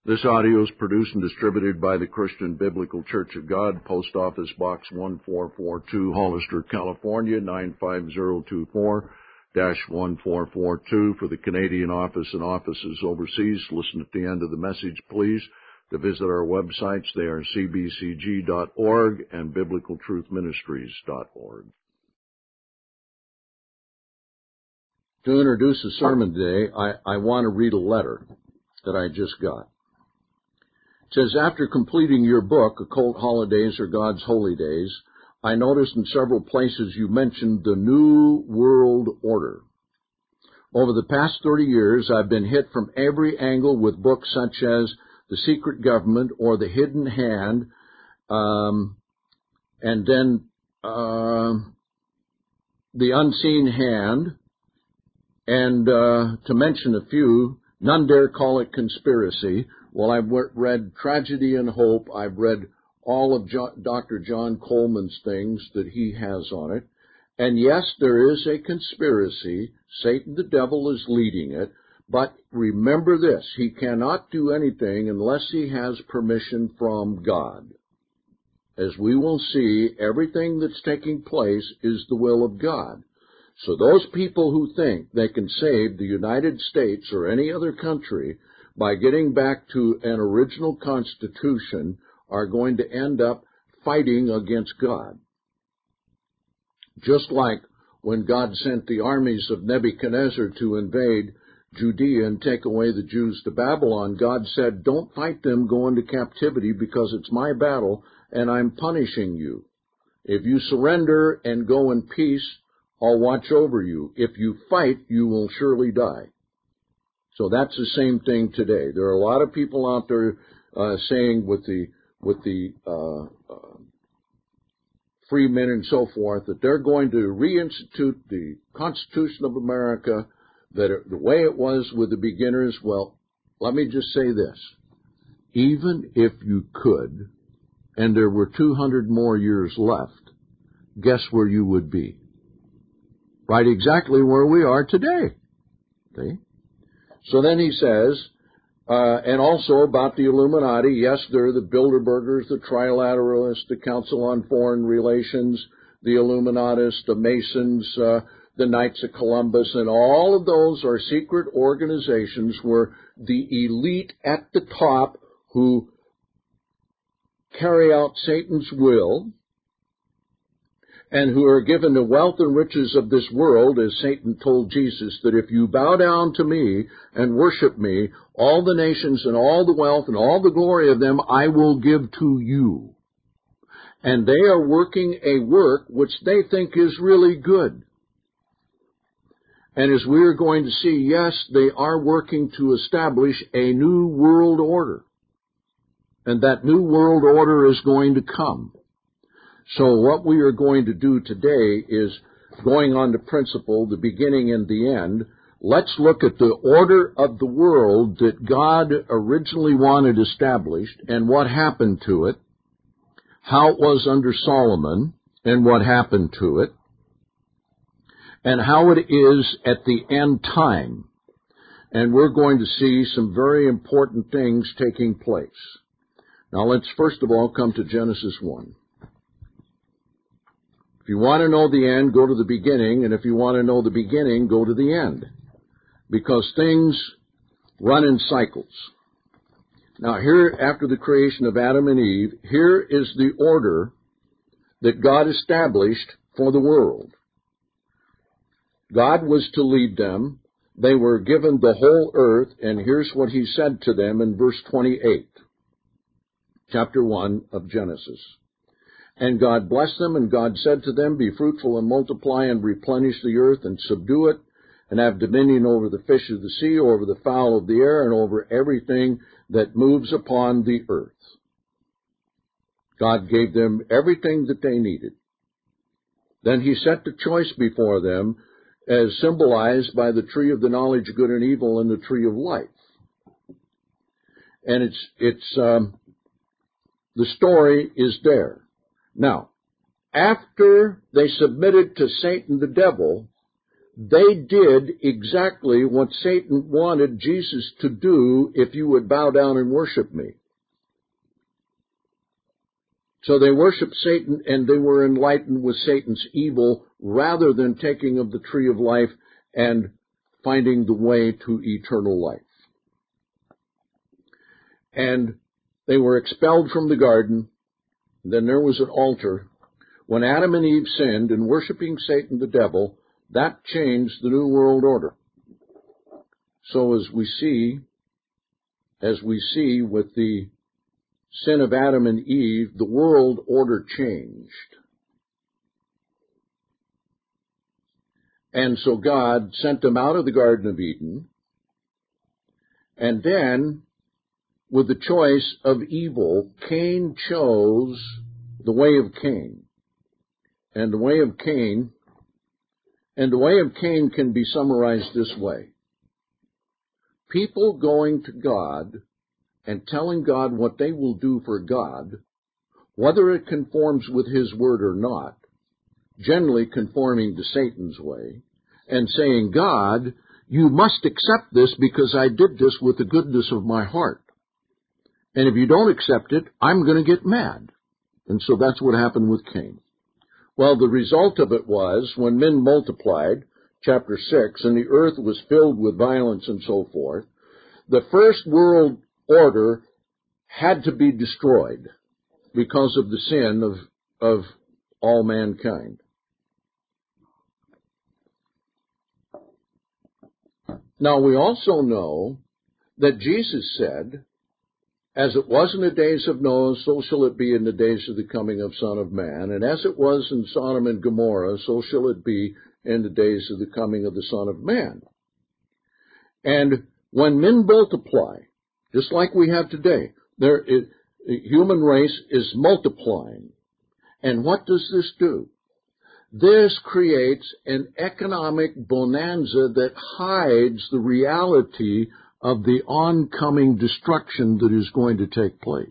This audio is produced and distributed by the Christian Biblical Church of God, Post Office Box 1442, Hollister, California, 95024-1442 for the Canadian office and offices overseas. Listen at the end of the message, please, to visit our websites. They are cbcg.org and biblicaltruthministries.org. To introduce the sermon today, I want to read a letter that I just got. It says, after completing your book, Occult Holidays or God's Holy Days, I noticed in several places you mentioned the New World Order. Over the past 30 years, I've been hit from every angle with books such as The Secret Government or The Hidden Hand, and then The Unseen Hand, and to mention a few, none dare call it conspiracy. Well, I've read Tragedy and Hope. I've read all of Dr. John Coleman's things that he has on it. And yes, there is a conspiracy. Satan, the devil, is leading it. But remember this, he cannot do anything unless he has permission from God. As we will see, everything that's taking place is the will of God. So those people who think they can save the United States or any other country by getting back to an original constitution are going to end up fighting against God. Just like when God sent the armies of Nebuchadnezzar to invade Judea and take away the Jews to Babylon, God said, don't fight them, go into captivity because it's my battle and I'm punishing you. If you surrender and go in peace, I'll watch over you. If you fight, you will surely die. So that's the same thing today. There are a lot of people out there saying with the free men and so forth that they're going to reinstitute the Constitution of America the way it was with the beginners. Well, let me just say this. Even if you could, and there were 200 more years left, guess where you would be? Right exactly where we are today. See? So then he says, and also about the Illuminati, yes, they're the Bilderbergers, the Trilateralists, the Council on Foreign Relations, the Illuminatists, the Masons, the Knights of Columbus, and all of those are secret organizations where the elite at the top who carry out Satan's will and who are given the wealth and riches of this world, as Satan told Jesus, that if you bow down to me and worship me, all the nations and all the wealth and all the glory of them I will give to you. And they are working a work which they think is really good. And as we are going to see, yes, they are working to establish a new world order. And that new world order is going to come. So what we are going to do today is, going on to principle, the beginning and the end, let's look at the order of the world that God originally wanted established and what happened to it, how it was under Solomon and what happened to it, and how it is at the end time. And we're going to see some very important things taking place. Now let's first of all come to Genesis 1. If you want to know the end, go to the beginning, and if you want to know the beginning, go to the end, because things run in cycles. Now here, after the creation of Adam and Eve, here is the order that God established for the world. God was to lead them. They were given the whole earth, and here's what he said to them in verse 28, chapter 1 of Genesis. And God blessed them, and God said to them, be fruitful and multiply and replenish the earth and subdue it, and have dominion over the fish of the sea, over the fowl of the air, and over everything that moves upon the earth. God gave them everything that they needed. Then he set the choice before them, as symbolized by the tree of the knowledge of good and evil and the tree of life. And the story is there. Now, after they submitted to Satan the devil, they did exactly what Satan wanted Jesus to do: if you would bow down and worship me. So they worshiped Satan, and they were enlightened with Satan's evil rather than taking of the tree of life and finding the way to eternal life. And they were expelled from the garden. Then there was an altar. When Adam and Eve sinned in worshiping Satan the devil, that changed the New World Order. So as we see with the sin of Adam and Eve, the world order changed. And so God sent them out of the Garden of Eden, and then, with the choice of evil, Cain chose the way of Cain. And the way of Cain can be summarized this way: people going to God and telling God what they will do for God, whether it conforms with His word or not, generally conforming to Satan's way, and saying, God, you must accept this because I did this with the goodness of my heart. And if you don't accept it, I'm going to get mad. And so that's what happened with Cain. Well, the result of it was, when men multiplied, chapter 6, and the earth was filled with violence and so forth, the first world order had to be destroyed because of the sin of all mankind. Now, we also know that Jesus said, as it was in the days of Noah, so shall it be in the days of the coming of Son of Man. And as it was in Sodom and Gomorrah, so shall it be in the days of the coming of the Son of Man. And when men multiply, just like we have today, the human race is multiplying. And what does this do? This creates an economic bonanza that hides the reality of the oncoming destruction that is going to take place.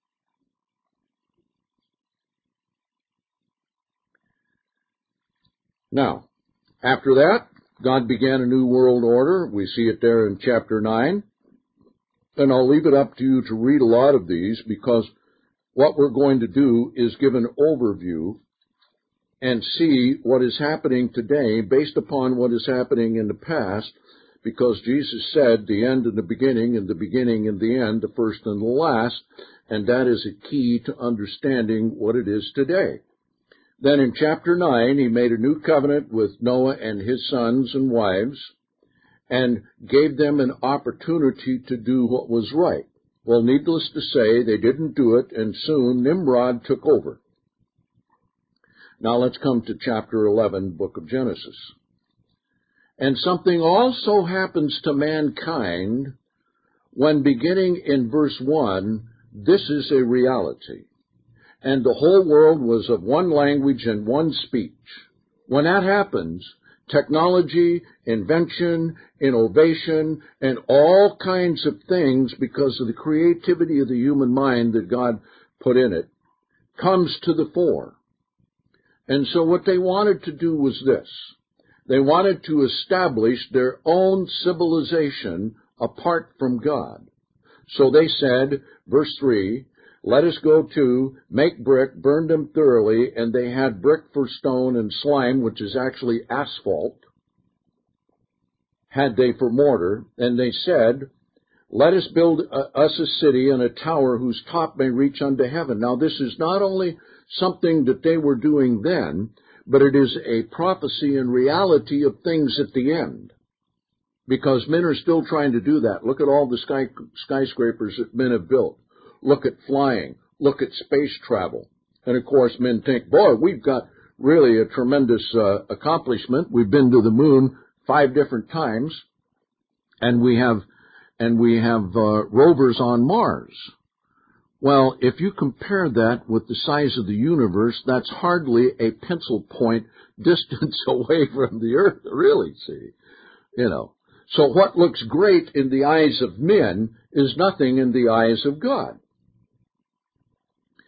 Now, after that, God began a new world order. We see it there in chapter 9. And I'll leave it up to you to read a lot of these, because what we're going to do is give an overview and see what is happening today based upon what is happening in the past, because Jesus said the end and the beginning and the end, the first and the last, and that is a key to understanding what it is today. Then in chapter 9, he made a new covenant with Noah and his sons and wives, and gave them an opportunity to do what was right. Well, needless to say, they didn't do it, and soon Nimrod took over. Now let's come to chapter 11, book of Genesis. And something also happens to mankind when, beginning in verse 1, this is a reality. And the whole world was of one language and one speech. When that happens, technology, invention, innovation, and all kinds of things, because of the creativity of the human mind that God put in it, comes to the fore. And so what they wanted to do was this. They wanted to establish their own civilization apart from God. So they said, verse 3, let us go to make brick, burn them thoroughly, and they had brick for stone and slime, which is actually asphalt, had they for mortar. And they said, let us build us a city and a tower whose top may reach unto heaven. Now this is not only something that they were doing then, but it is a prophecy and reality of things at the end. Because men are still trying to do that. Look at all the skyscrapers that men have built. Look at flying. Look at space travel. And of course men think, boy, we've got really a tremendous accomplishment. We've been to the moon 5 different times, and we have rovers on Mars. Well, if you compare that with the size of the universe, that's hardly a pencil point distance away from the Earth, really, see. So what looks great in the eyes of men is nothing in the eyes of God.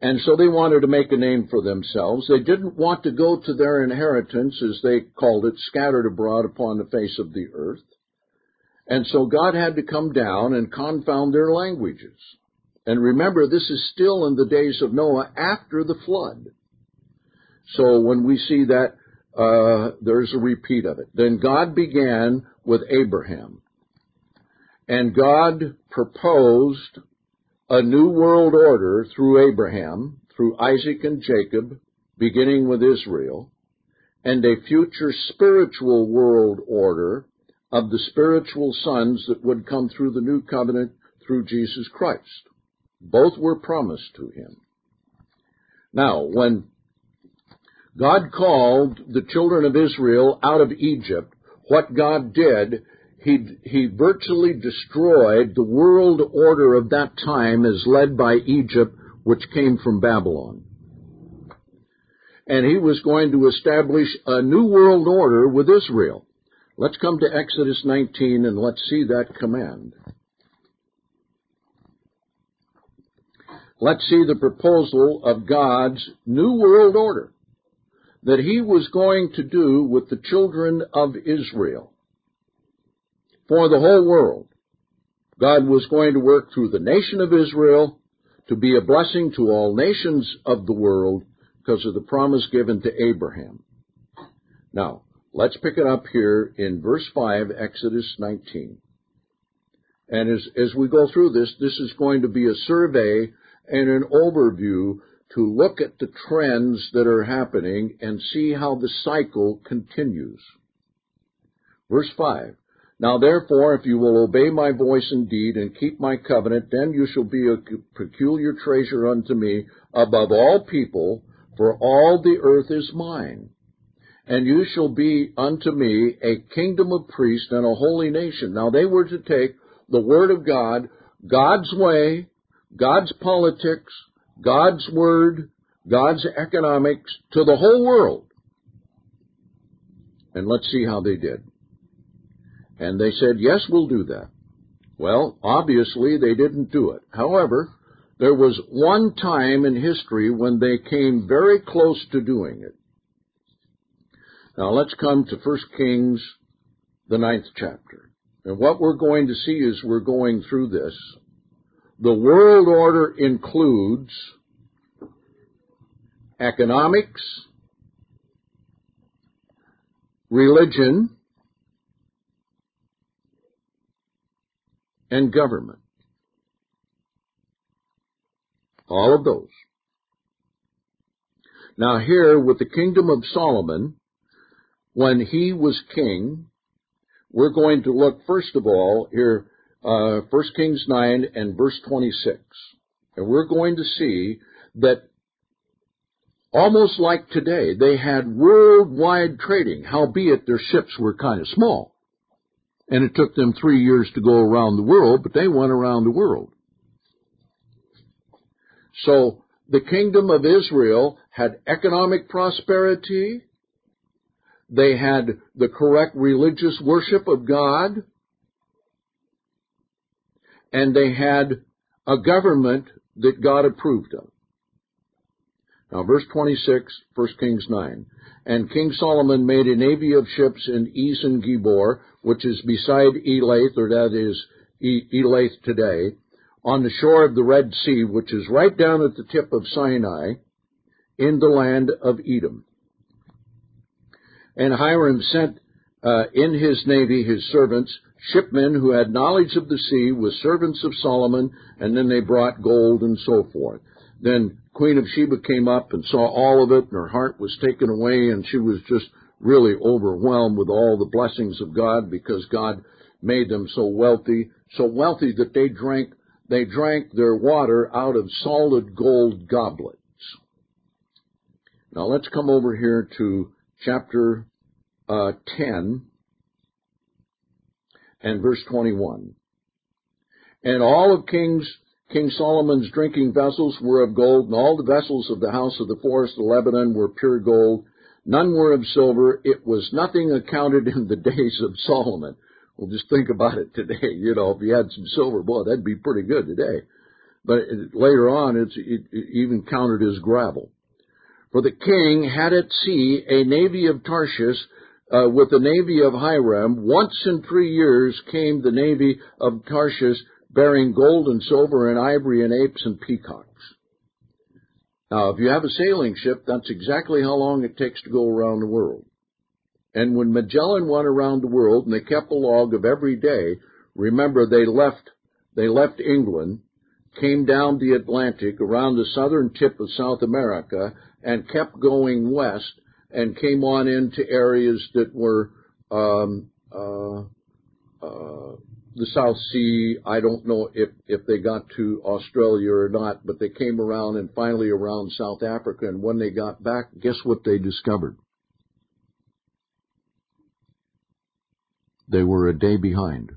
And so they wanted to make a name for themselves. They didn't want to go to their inheritance, as they called it, scattered abroad upon the face of the earth. And so God had to come down and confound their languages. And remember, this is still in the days of Noah after the flood. So when we see that, there's a repeat of it. Then God began with Abraham. And God proposed a new world order through Abraham, through Isaac and Jacob, beginning with Israel, and a future spiritual world order of the spiritual sons that would come through the new covenant through Jesus Christ. Both were promised to him. Now, when God called the children of Israel out of Egypt, what God did, He virtually destroyed the world order of that time as led by Egypt, which came from Babylon. And he was going to establish a new world order with Israel. Let's come to Exodus 19 and let's see that command. Let's see the proposal of God's new world order that he was going to do with the children of Israel. For the whole world, God was going to work through the nation of Israel to be a blessing to all nations of the world because of the promise given to Abraham. Now, let's pick it up here in verse 5, Exodus 19. And as we go through this is going to be a survey and an overview to look at the trends that are happening and see how the cycle continues. Verse 5. Now therefore, if you will obey my voice indeed and keep my covenant, then you shall be a peculiar treasure unto me above all people, for all the earth is mine. And you shall be unto me a kingdom of priests and a holy nation. Now they were to take the word of God, God's way, God's politics, God's word, God's economics to the whole world. And let's see how they did. And they said, yes, we'll do that. Well, obviously they didn't do it. However, there was one time in history when they came very close to doing it. Now let's come to 1 Kings, the 9th chapter. And what we're going to see as we're going through this, the world order includes economics, religion, and government. All of those. Now here, with the kingdom of Solomon, when he was king, we're going to look first of all here, 1 Kings 9 and verse 26. And we're going to see that almost like today, they had worldwide trading, howbeit their ships were kind of small. And it took them 3 years to go around the world, but they went around the world. So the kingdom of Israel had economic prosperity. They had the correct religious worship of God. And they had a government that God approved of. Now, verse 26, 1 Kings 9. And King Solomon made a navy of ships in Ezen Gebor, which is beside Elath, or that is Elath today, on the shore of the Red Sea, which is right down at the tip of Sinai, in the land of Edom. And Hiram sent in his navy his servants, shipmen who had knowledge of the sea, with servants of Solomon, and then they brought gold and so forth. Then Queen of Sheba came up and saw all of it, and her heart was taken away, and she was just really overwhelmed with all the blessings of God, because God made them so wealthy that they drank their water out of solid gold goblets. Now let's come over here to chapter 10 and verse 21. And all of King Solomon's drinking vessels were of gold, and all the vessels of the house of the forest of Lebanon were pure gold. None were of silver. It was nothing accounted in the days of Solomon. Well, just think about it today. You know, if you had some silver, boy, that'd be pretty good today. but later on it even counted as gravel. For the king had at sea a navy of Tarshish with the navy of Hiram. Once in 3 years came the navy of Tarshish, bearing gold and silver and ivory and apes and peacocks. Now, if you have a sailing ship, that's exactly how long it takes to go around the world. And when Magellan went around the world, and they kept a log of every day, remember they left England, came down the Atlantic around the southern tip of South America, and kept going west, and came on into areas that were the South Sea. I don't know if they got to Australia or not, but they came around and finally around South Africa, and when they got back, guess what they discovered? They were a day behind.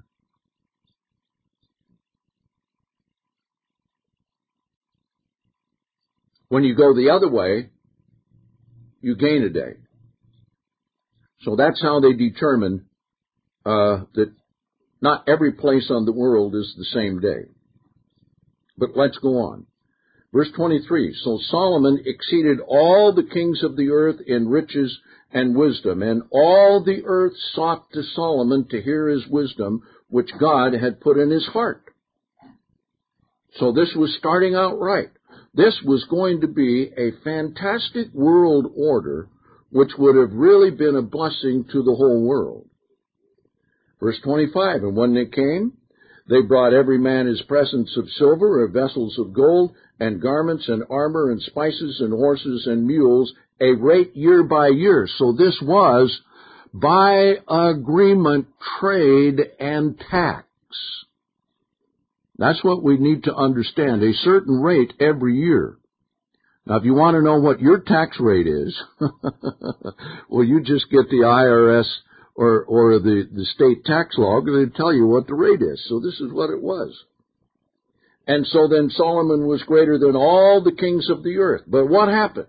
When you go the other way, you gain a day. So that's how they determine that not every place on the world is the same day. But let's go on. Verse 23, so Solomon exceeded all the kings of the earth in riches and wisdom, and all the earth sought to Solomon to hear his wisdom, which God had put in his heart. So this was starting out right. This was going to be a fantastic world order, which would have really been a blessing to the whole world. Verse 25, and when they came, they brought every man his presents of silver, or vessels of gold, and garments, and armor, and spices, and horses, and mules, a rate year by year. So this was by agreement, trade, and tax. That's what we need to understand, a certain rate every year. Now, if you want to know what your tax rate is, well, you just get the IRS or the state tax log, and they tell you what the rate is. So this is what it was. And so then Solomon was greater than all the kings of the earth. But what happened?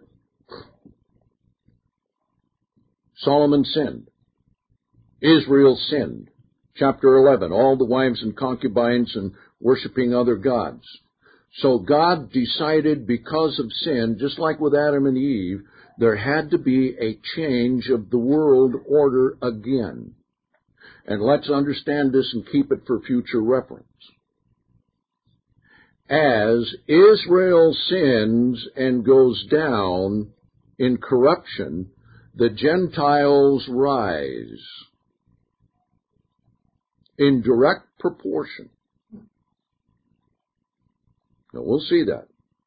Solomon sinned. Israel sinned. Chapter 11, all the wives and concubines and worshiping other gods. So God decided because of sin, just like with Adam and Eve, there had to be a change of the world order again. And let's understand this and keep it for future reference. As Israel sins and goes down in corruption, the Gentiles rise in direct proportion. Now, we'll see that.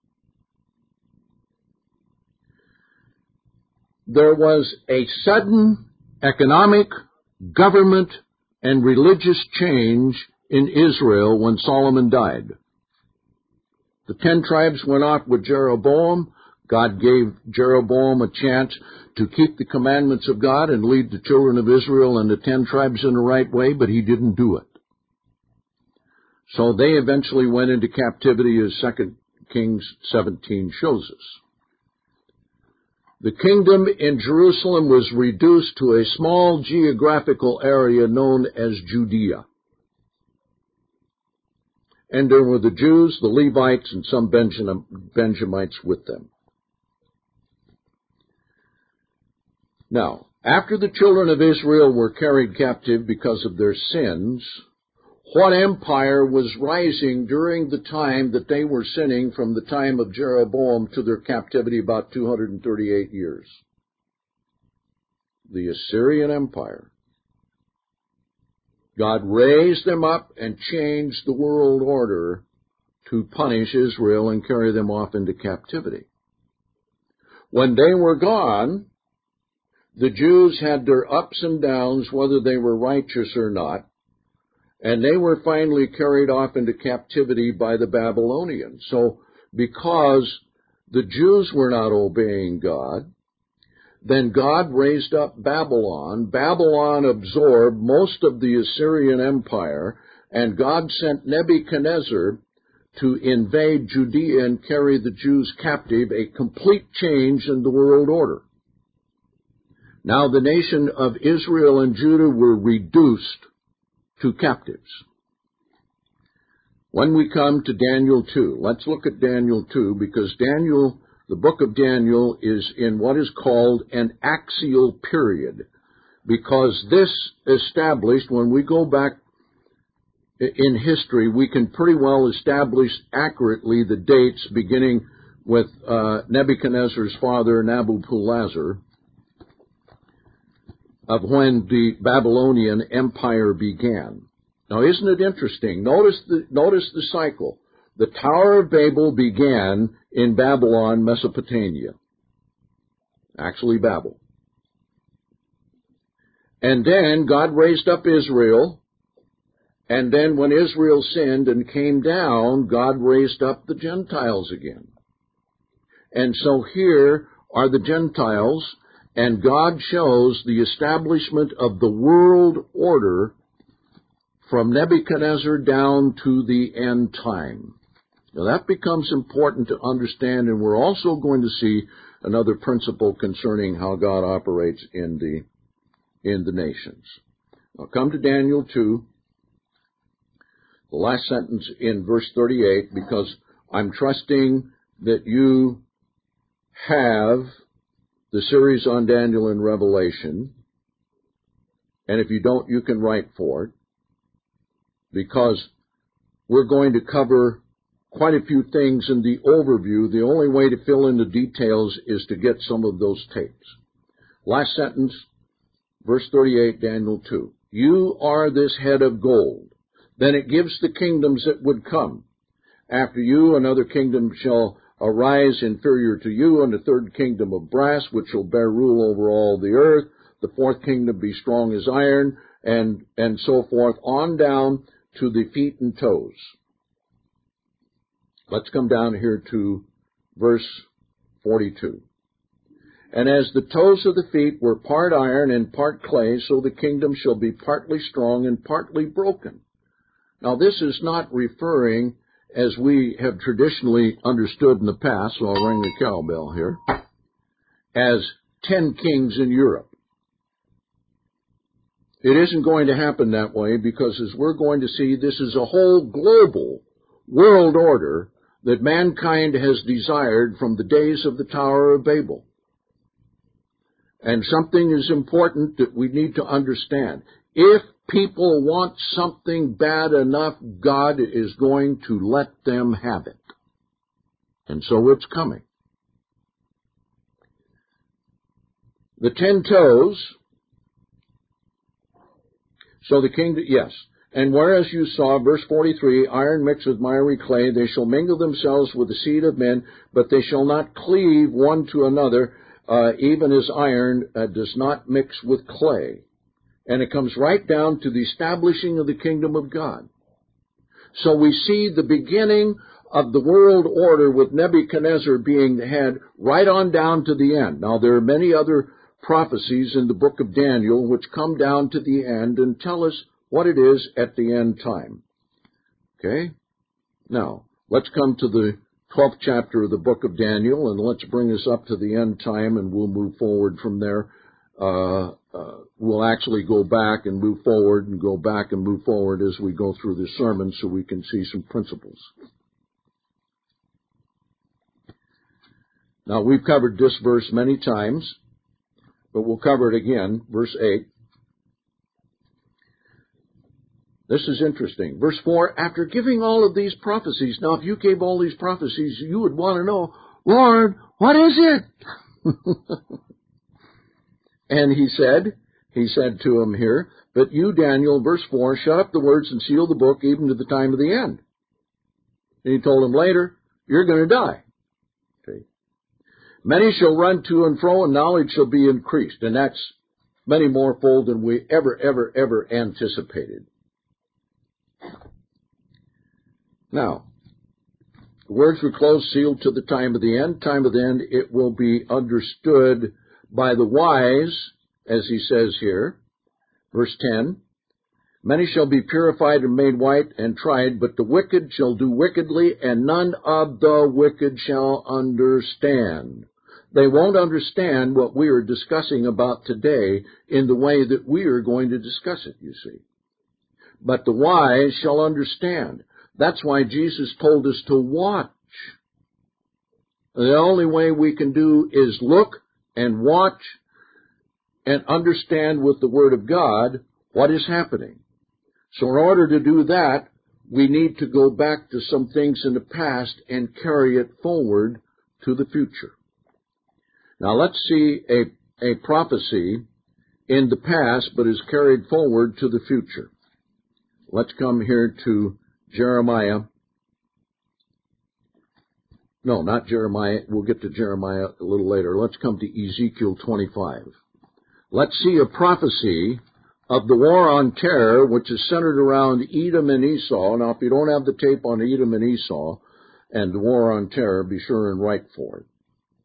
There was a sudden economic, government, and religious change in Israel when Solomon died. The 10 tribes went off with Jeroboam. God gave Jeroboam a chance to keep the commandments of God and lead the children of Israel and the 10 tribes in the right way, but he didn't do it. So they eventually went into captivity, as 2 Kings 17 shows us. The kingdom in Jerusalem was reduced to a small geographical area known as Judea. And there were the Jews, the Levites, and some Benjamites with them. Now, after the children of Israel were carried captive because of their sins, what empire was rising during the time that they were sinning from the time of Jeroboam to their captivity, about 238 years? The Assyrian Empire. God raised them up and changed the world order to punish Israel and carry them off into captivity. When they were gone, the Jews had their ups and downs, whether they were righteous or not, and they were finally carried off into captivity by the Babylonians. So because the Jews were not obeying God, then God raised up Babylon. Babylon absorbed most of the Assyrian Empire, and God sent Nebuchadnezzar to invade Judea and carry the Jews captive, a complete change in the world order. Now the nation of Israel and Judah were reduced to captives. When we come to Daniel 2, let's look at Daniel 2, because Daniel, the book of Daniel, is in what is called an axial period, because this established, when we go back in history, we can pretty well establish accurately the dates beginning with Nebuchadnezzar's father, Nabopolassar, of when the Babylonian Empire began. Now, isn't it interesting? Notice the cycle. The Tower of Babel began in Babylon, Mesopotamia. Actually, Babel. And then God raised up Israel. And then when Israel sinned and came down, God raised up the Gentiles again. And so here are the Gentiles, and God shows the establishment of the world order from Nebuchadnezzar down to the end time. Now that becomes important to understand, and we're also going to see another principle concerning how God operates in the nations. Now come to Daniel 2, the last sentence in verse 38, because I'm trusting that you have the series on Daniel and Revelation, and if you don't, you can write for it, because we're going to cover quite a few things in the overview. The only way to fill in the details is to get some of those tapes. Last sentence, verse 38, Daniel 2. You are this head of gold. Then it gives the kingdoms that would come. After you, another kingdom shall arise inferior to you, and a third kingdom of brass, which shall bear rule over all the earth. The fourth kingdom be strong as iron, and so forth, on down to the feet and toes. Let's come down here to verse 42. And as the toes of the feet were part iron and part clay, so the kingdom shall be partly strong and partly broken. Now, this is not referring, as we have traditionally understood in the past, so I'll ring the cowbell here, as 10 kings in Europe. It isn't going to happen that way, because as we're going to see, this is a whole global world order that mankind has desired from the days of the Tower of Babel. And something is important that we need to understand. If people want something bad enough, God is going to let them have it. And so it's coming. The 10 toes, so the kingdom, yes. And whereas you saw, verse 43, iron mixed with miry clay, they shall mingle themselves with the seed of men, but they shall not cleave one to another, even as iron does not mix with clay. And it comes right down to the establishing of the kingdom of God. So we see the beginning of the world order with Nebuchadnezzar being the head right on down to the end. Now, there are many other prophecies in the book of Daniel which come down to the end and tell us what it is at the end time. Okay? Now, let's come to the 12th chapter of the book of Daniel, and let's bring us up to the end time, and we'll move forward from there. We'll actually go back and move forward and go back and move forward as we go through the sermon so we can see some principles. Now, we've covered this verse many times, but we'll cover it again. Verse 8. This is interesting. Verse 4, after giving all of these prophecies, now if you gave all these prophecies, you would want to know, Lord, what is it? And he said to him here, but you, Daniel, verse 4, shut up the words and seal the book even to the time of the end. And he told him later, you're going to die. Okay. Many shall run to and fro, and knowledge shall be increased. And that's many more fold than we ever anticipated. Now, the words were closed, sealed to the time of the end. Time of the end, it will be understood by the wise, as he says here. Verse 10, many shall be purified and made white and tried, but the wicked shall do wickedly, and none of the wicked shall understand. They won't understand what we are discussing about today in the way that we are going to discuss it, you see. But the wise shall understand. That's why Jesus told us to watch. The only way we can do is look and watch and understand with the Word of God what is happening. So in order to do that, we need to go back to some things in the past and carry it forward to the future. Now let's see a prophecy in the past but is carried forward to the future. Let's come here to Jeremiah. No, not Jeremiah. We'll get to Jeremiah a little later. Let's come to Ezekiel 25. Let's see a prophecy of the war on terror, which is centered around Edom and Esau. Now, if you don't have the tape on Edom and Esau and the war on terror, be sure and write for it.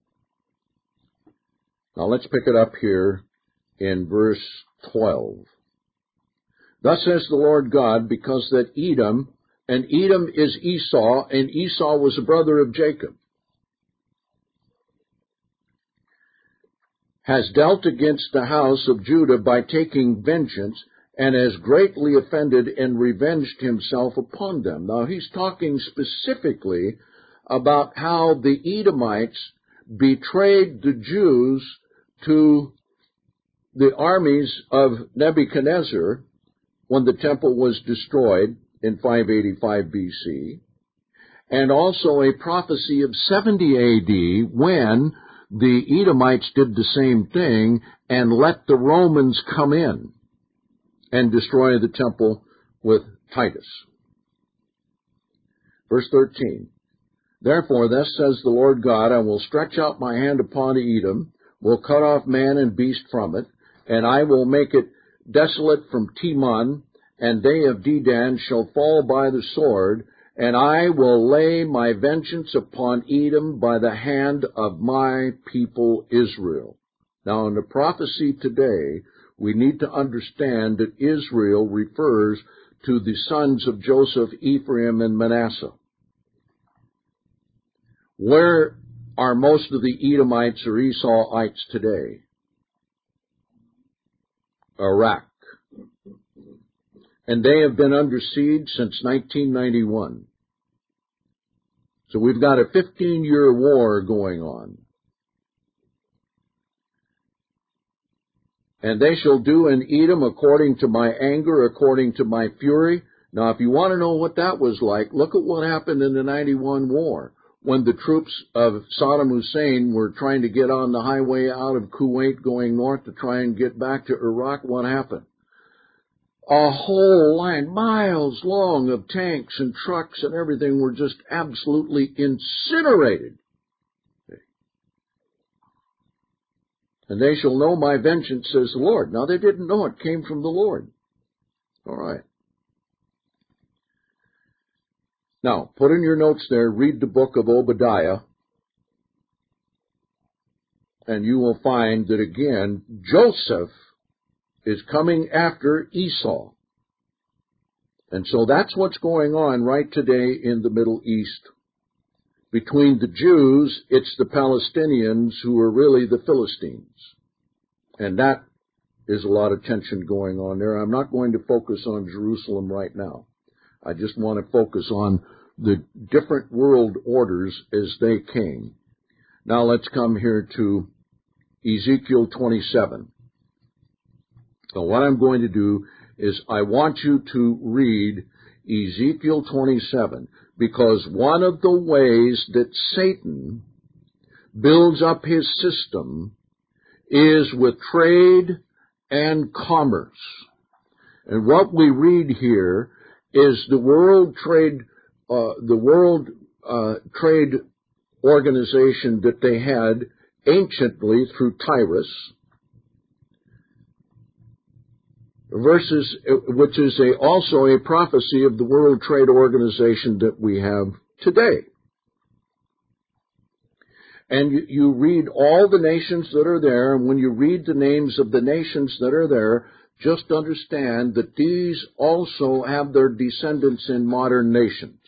Now, let's pick it up here in verse 12. Thus says the Lord God, because that Edom, and Edom is Esau, and Esau was a brother of Jacob, has dealt against the house of Judah by taking vengeance, and has greatly offended and revenged himself upon them. Now, he's talking specifically about how the Edomites betrayed the Jews to the armies of Nebuchadnezzar when the temple was destroyed in 585 BC, and also a prophecy of 70 AD when the Edomites did the same thing and let the Romans come in and destroy the temple with Titus. Verse 13, Therefore, thus says the Lord God, I will stretch out my hand upon Edom, will cut off man and beast from it, and I will make it desolate from Teman, and they of Dedan shall fall by the sword, and I will lay my vengeance upon Edom by the hand of my people Israel. Now, in the prophecy today, we need to understand that Israel refers to the sons of Joseph, Ephraim, and Manasseh. Where are most of the Edomites or Esauites today? Iraq. And they have been under siege since 1991. So we've got a 15-year war going on. And they shall do in Edom according to my anger, according to my fury. Now, if you want to know what that was like, look at what happened in the 91 war, when the troops of Saddam Hussein were trying to get on the highway out of Kuwait going north to try and get back to Iraq. What happened? A whole line, miles long, of tanks and trucks and everything were just absolutely incinerated. And they shall know my vengeance, says the Lord. Now, they didn't know it came from the Lord. All right. Now, put in your notes there, read the book of Obadiah, and you will find that, again, Joseph is coming after Esau. And so that's what's going on right today in the Middle East. Between the Jews, it's the Palestinians who are really the Philistines. And that is a lot of tension going on there. I'm not going to focus on Jerusalem right now. I just want to focus on the different world orders as they came. Now let's come here to Ezekiel 27. So what I'm going to do is I want you to read Ezekiel 27, because one of the ways that Satan builds up his system is with trade and commerce. And what we read here is the World Trade Organization that they had anciently through Tyrus, which is also a prophecy of the World Trade Organization that we have today. And you read all the nations that are there, and when you read the names of the nations that are there, just understand that these also have their descendants in modern nations.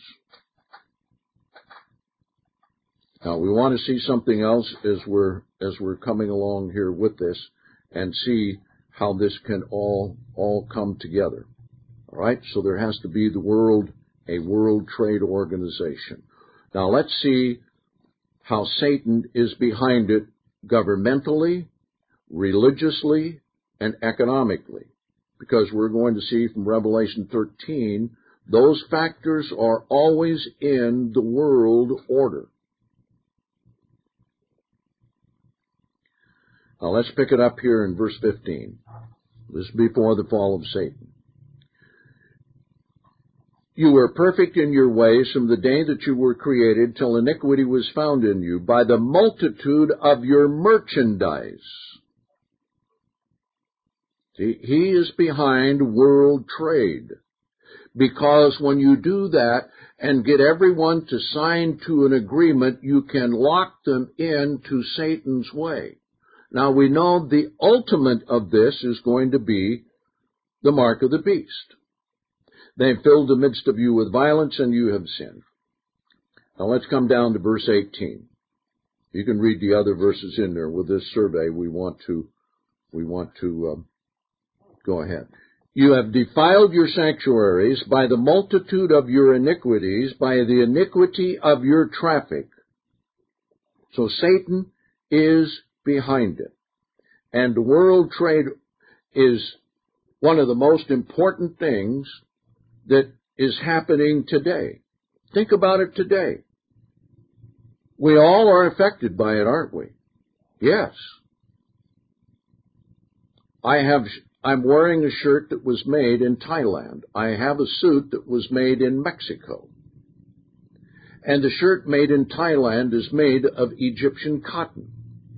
Now, we want to see something else as we're coming along here with this, and see how this can all come together. All right? So there has to be the world a World Trade Organization. Now let's see how Satan is behind it governmentally, religiously, and economically. Because we're going to see from Revelation 13, those factors are always in the world order. Now let's pick it up here in verse 15. This is before the fall of Satan. You were perfect in your ways from the day that you were created till iniquity was found in you by the multitude of your merchandise. See, he is behind world trade. Because when you do that and get everyone to sign to an agreement, you can lock them into Satan's way. Now we know the ultimate of this is going to be the mark of the beast. They have filled the midst of you with violence, and you have sinned. Now let's come down to verse 18. You can read the other verses in there. With this survey, we want to go ahead. You have defiled your sanctuaries by the multitude of your iniquities, by the iniquity of your traffic. So Satan is behind it. And the world trade is one of the most important things that is happening today. Think about it today. We all are affected by it, aren't we? Yes. I'm wearing a shirt that was made in Thailand. I have a suit that was made in Mexico. And the shirt made in Thailand is made of Egyptian cotton.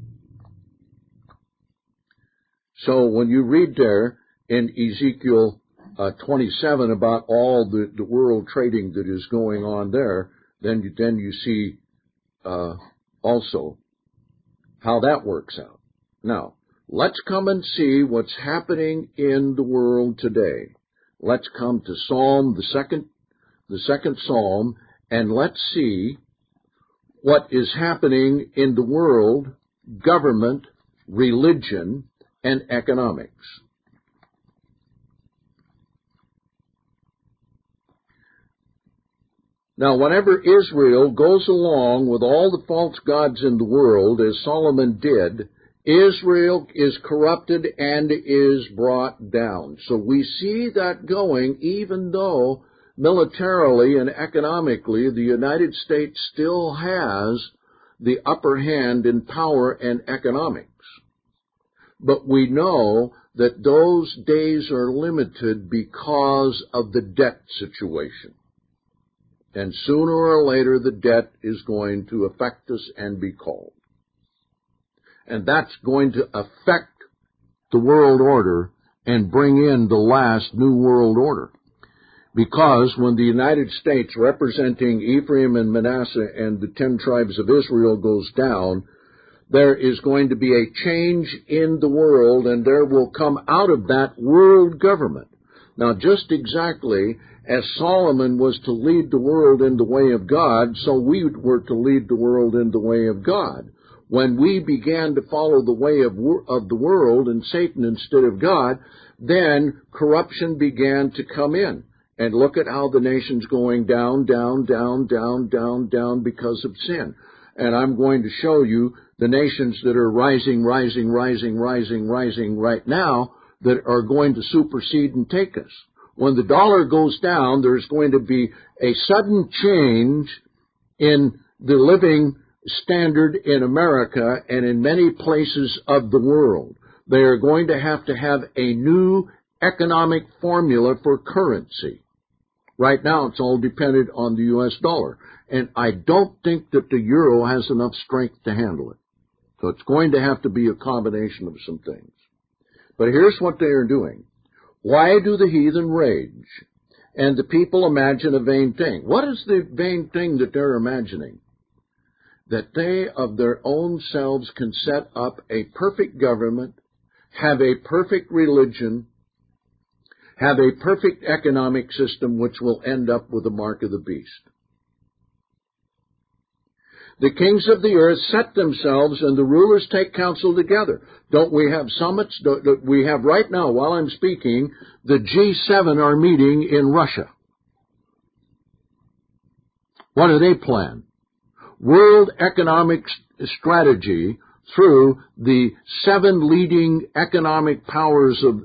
So when you read there in Ezekiel 27 about all the world trading that is going on there, then you see also how that works out. Now, let's come and see what's happening in the world today. Let's come to Psalm, the second Psalm, and let's see what is happening in the world, government, religion, and economics. Now, whenever Israel goes along with all the false gods in the world, as Solomon did, Israel is corrupted and is brought down. So we see that going, even though militarily and economically the United States still has the upper hand in power and economics. But we know that those days are limited because of the debt situation. And sooner or later the debt is going to affect us and be called. And that's going to affect the world order and bring in the last new world order. Because when the United States, representing Ephraim and Manasseh and the 10 tribes of Israel, goes down, there is going to be a change in the world, and there will come out of that world government. Now, just exactly as Solomon was to lead the world in the way of God, so we were to lead the world in the way of God. When we began to follow the way of the world and Satan instead of God, then corruption began to come in. And look at how the nation's going down, down, down, down, down, down because of sin. And I'm going to show you the nations that are rising, rising, rising, rising, rising right now that are going to supersede and take us. When the dollar goes down, there's going to be a sudden change in the living standard in America and in many places of the world. They are going to have a new economic formula for currency. Right now, it's all dependent on the U.S. dollar. And I don't think that the euro has enough strength to handle it. So it's going to have to be a combination of some things. But here's what they are doing. Why do the heathen rage and the people imagine a vain thing? What is the vain thing that they're imagining? That they of their own selves can set up a perfect government, have a perfect religion, have a perfect economic system which will end up with the mark of the beast. The kings of the earth set themselves and the rulers take counsel together. Don't we have summits? We have right now, while I'm speaking, the G7 are meeting in Russia. What do they plan? World economic strategy through the seven leading economic powers of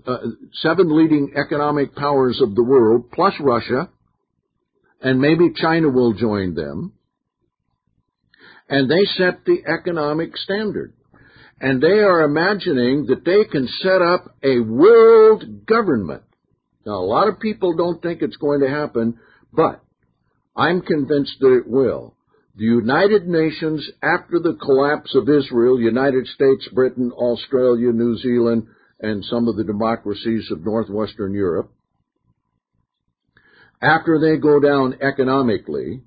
the world, plus Russia, and maybe China will join them. And they set the economic standard. And they are imagining that they can set up a world government. Now, a lot of people don't think it's going to happen, but I'm convinced that it will. The United Nations, after the collapse of Israel, United States, Britain, Australia, New Zealand, and some of the democracies of northwestern Europe, after they go down economically,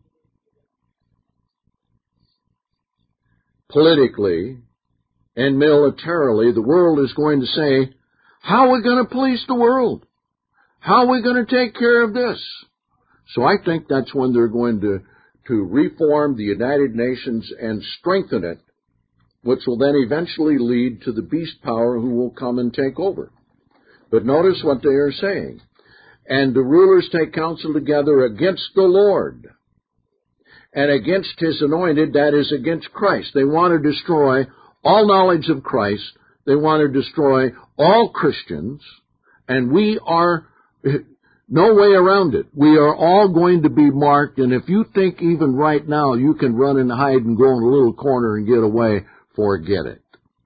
politically, and militarily, the world is going to say, how are we going to police the world? How are we going to take care of this? So I think that's when they're going to reform the United Nations and strengthen it, which will then eventually lead to the beast power who will come and take over. But notice what they are saying. And the rulers take counsel together against the Lord and against his anointed, that is, against Christ. They want to destroy all knowledge of Christ. They want to destroy all Christians. And we are no way around it. We are all going to be marked, and if you think even right now you can run and hide and go in a little corner and get away, forget it.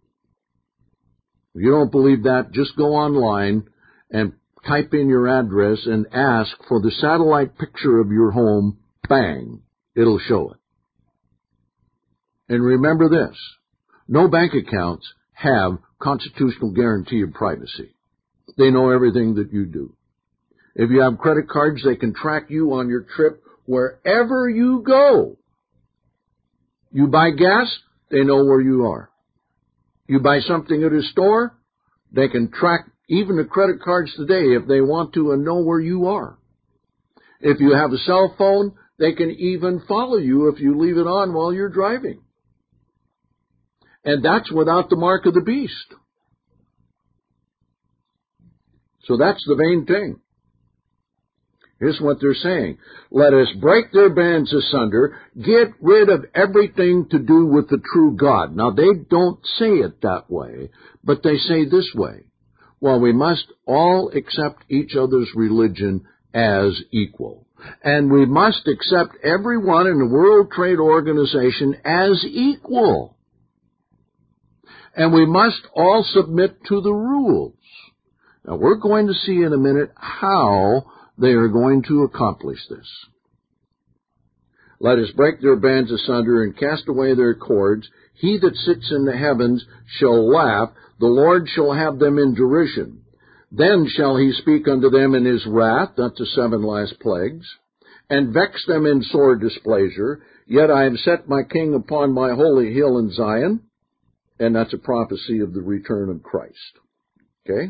If you don't believe that, just go online and type in your address and ask for the satellite picture of your home. Bang, it'll show it. And remember this, no bank accounts have constitutional guarantee of privacy. They know everything that you do. If you have credit cards, they can track you on your trip wherever you go. You buy gas, they know where you are. You buy something at a store, they can track even the credit cards today if they want to and know where you are. If you have a cell phone, they can even follow you if you leave it on while you're driving. And that's without the mark of the beast. So that's the main thing. Here's what they're saying. Let us break their bands asunder, get rid of everything to do with the true God. Now, they don't say it that way, but they say this way. Well, we must all accept each other's religion as equal. And we must accept everyone in the World Trade Organization as equal. And we must all submit to the rules. Now, we're going to see in a minute how they are going to accomplish this. Let us break their bands asunder and cast away their cords. He that sits in the heavens shall laugh. The Lord shall have them in derision. Then shall he speak unto them in his wrath, that's the 7 last plagues, and vex them in sore displeasure. Yet I have set my king upon my holy hill in Zion. And that's a prophecy of the return of Christ. Okay?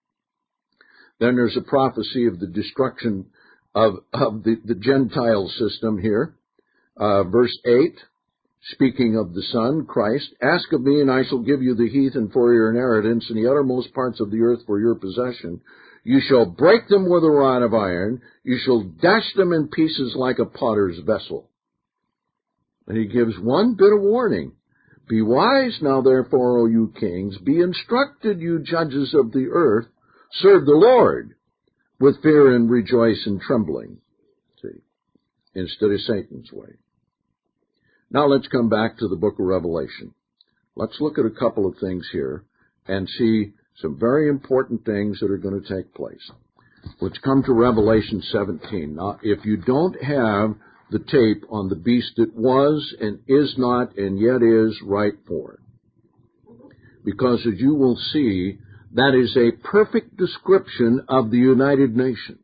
Then there's a prophecy of the destruction of the Gentile system here. Verse 8, speaking of the Son, Christ, ask of me, and I shall give you the heathen for your inheritance, and the uttermost parts of the earth for your possession. You shall break them with a rod of iron. You shall dash them in pieces like a potter's vessel. And he gives one bit of warning. Be wise now, therefore, O you kings. Be instructed, you judges of the earth. Serve the Lord with fear and rejoice and trembling. See, instead of Satan's way. Now let's come back to the book of Revelation. Let's look at a couple of things here and see some very important things that are going to take place. Let's come to Revelation 17. Now, if you don't have the tape on the beast that was and is not and yet is, write for it. Because as you will see, that is a perfect description of the United Nations.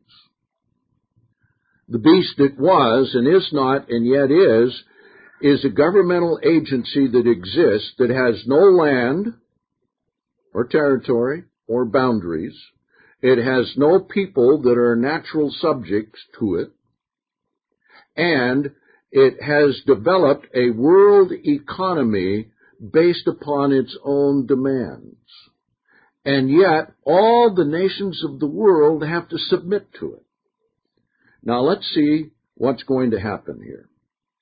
The beast that was and is not and yet is a governmental agency that exists that has no land or territory or boundaries. It has no people that are natural subjects to it. And it has developed a world economy based upon its own demands. And yet, all the nations of the world have to submit to it. Now, let's see what's going to happen here.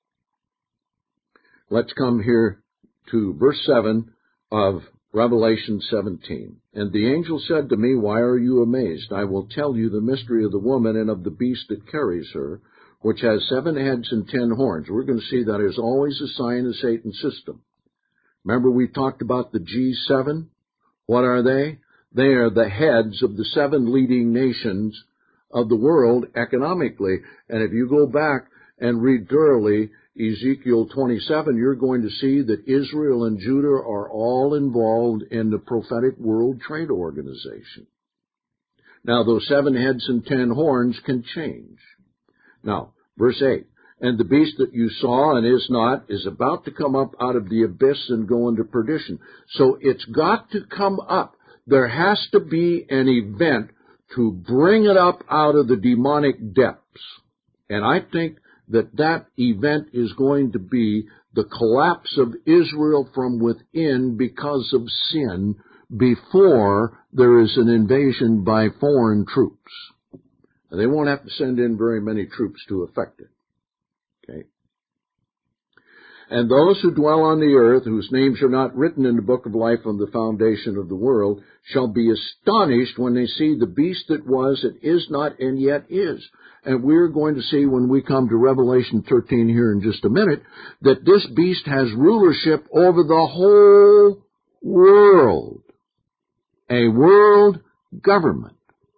Let's come here to verse 7 of Revelation 17. And the angel said to me, why are you amazed? I will tell you the mystery of the woman and of the beast that carries her, which has 7 heads and 10 horns. We're going to see that is always a sign of Satan's system. Remember we talked about the G7? What are they? They are the heads of the 7 leading nations of the world economically. And if you go back and read thoroughly Ezekiel 27, you're going to see that Israel and Judah are all involved in the prophetic World Trade Organization. Now, those 7 heads and 10 horns can change. Now, verse 8, and the beast that you saw and is not is about to come up out of the abyss and go into perdition. So it's got to come up. There has to be an event to bring it up out of the demonic depths. And I think that event is going to be the collapse of Israel from within because of sin before there is an invasion by foreign troops. And they won't have to send in very many troops to effect it. Okay. And those who dwell on the earth, whose names are not written in the book of life from the foundation of the world, shall be astonished when they see the beast that was, and is not, and yet is. And we're going to see when we come to Revelation 13 here in just a minute, that this beast has rulership over the whole world. A world government.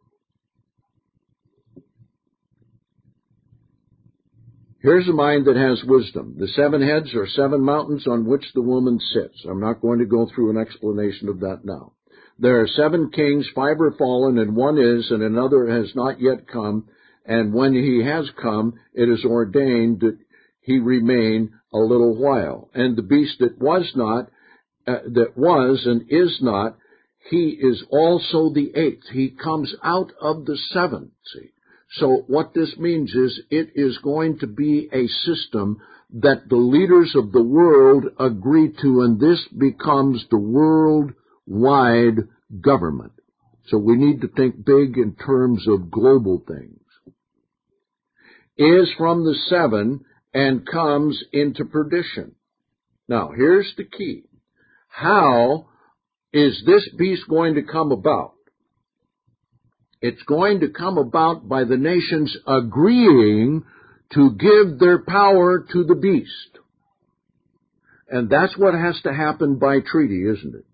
Here's a mind that has wisdom. The 7 heads are 7 mountains on which the woman sits. I'm not going to go through an explanation of that now. There are 7 kings, 5 are fallen, and 1 is, and another has not yet come. And when he has come, it is ordained that he remain a little while. And the beast that was not, that was and is not, he is also the 8th. He comes out of the 7th. See? So what this means is it is going to be a system that the leaders of the world agree to, and this becomes the worldwide government. So we need to think big in terms of global things. Is from the 7 and comes into perdition. Now, here's the key. How is this beast going to come about? It's going to come about by the nations agreeing to give their power to the beast. And that's what has to happen by treaty, isn't it?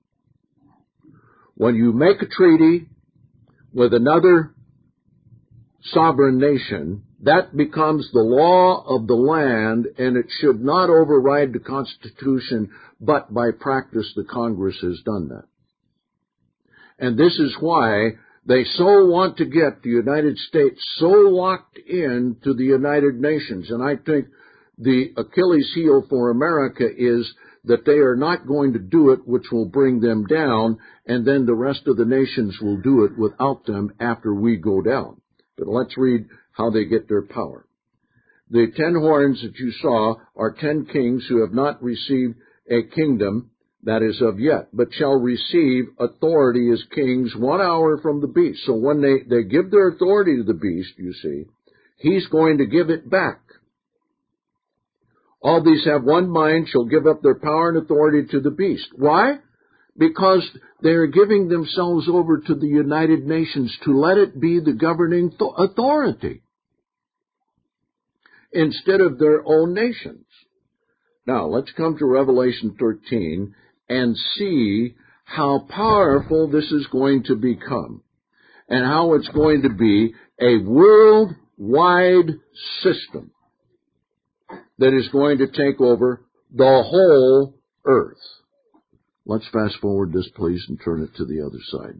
When you make a treaty with another sovereign nation, that becomes the law of the land, and it should not override the Constitution, but by practice the Congress has done that. And this is why they so want to get the United States so locked in to the United Nations. And I think the Achilles heel for America is that they are not going to do it, which will bring them down, and then the rest of the nations will do it without them after we go down. But let's read how they get their power. The 10 horns that you saw are 10 kings who have not received a kingdom, that is of yet, but shall receive authority as kings 1 hour from the beast. So when they give their authority to the beast, you see, he's going to give it back. All these have one mind, shall give up their power and authority to the beast. Why? Because they're giving themselves over to the United Nations to let it be the governing authority instead of their own nations. Now, let's come to Revelation 13 and see how powerful this is going to become and how it's going to be a worldwide system that is going to take over the whole earth. Let's fast forward this, please, and turn it to the other side.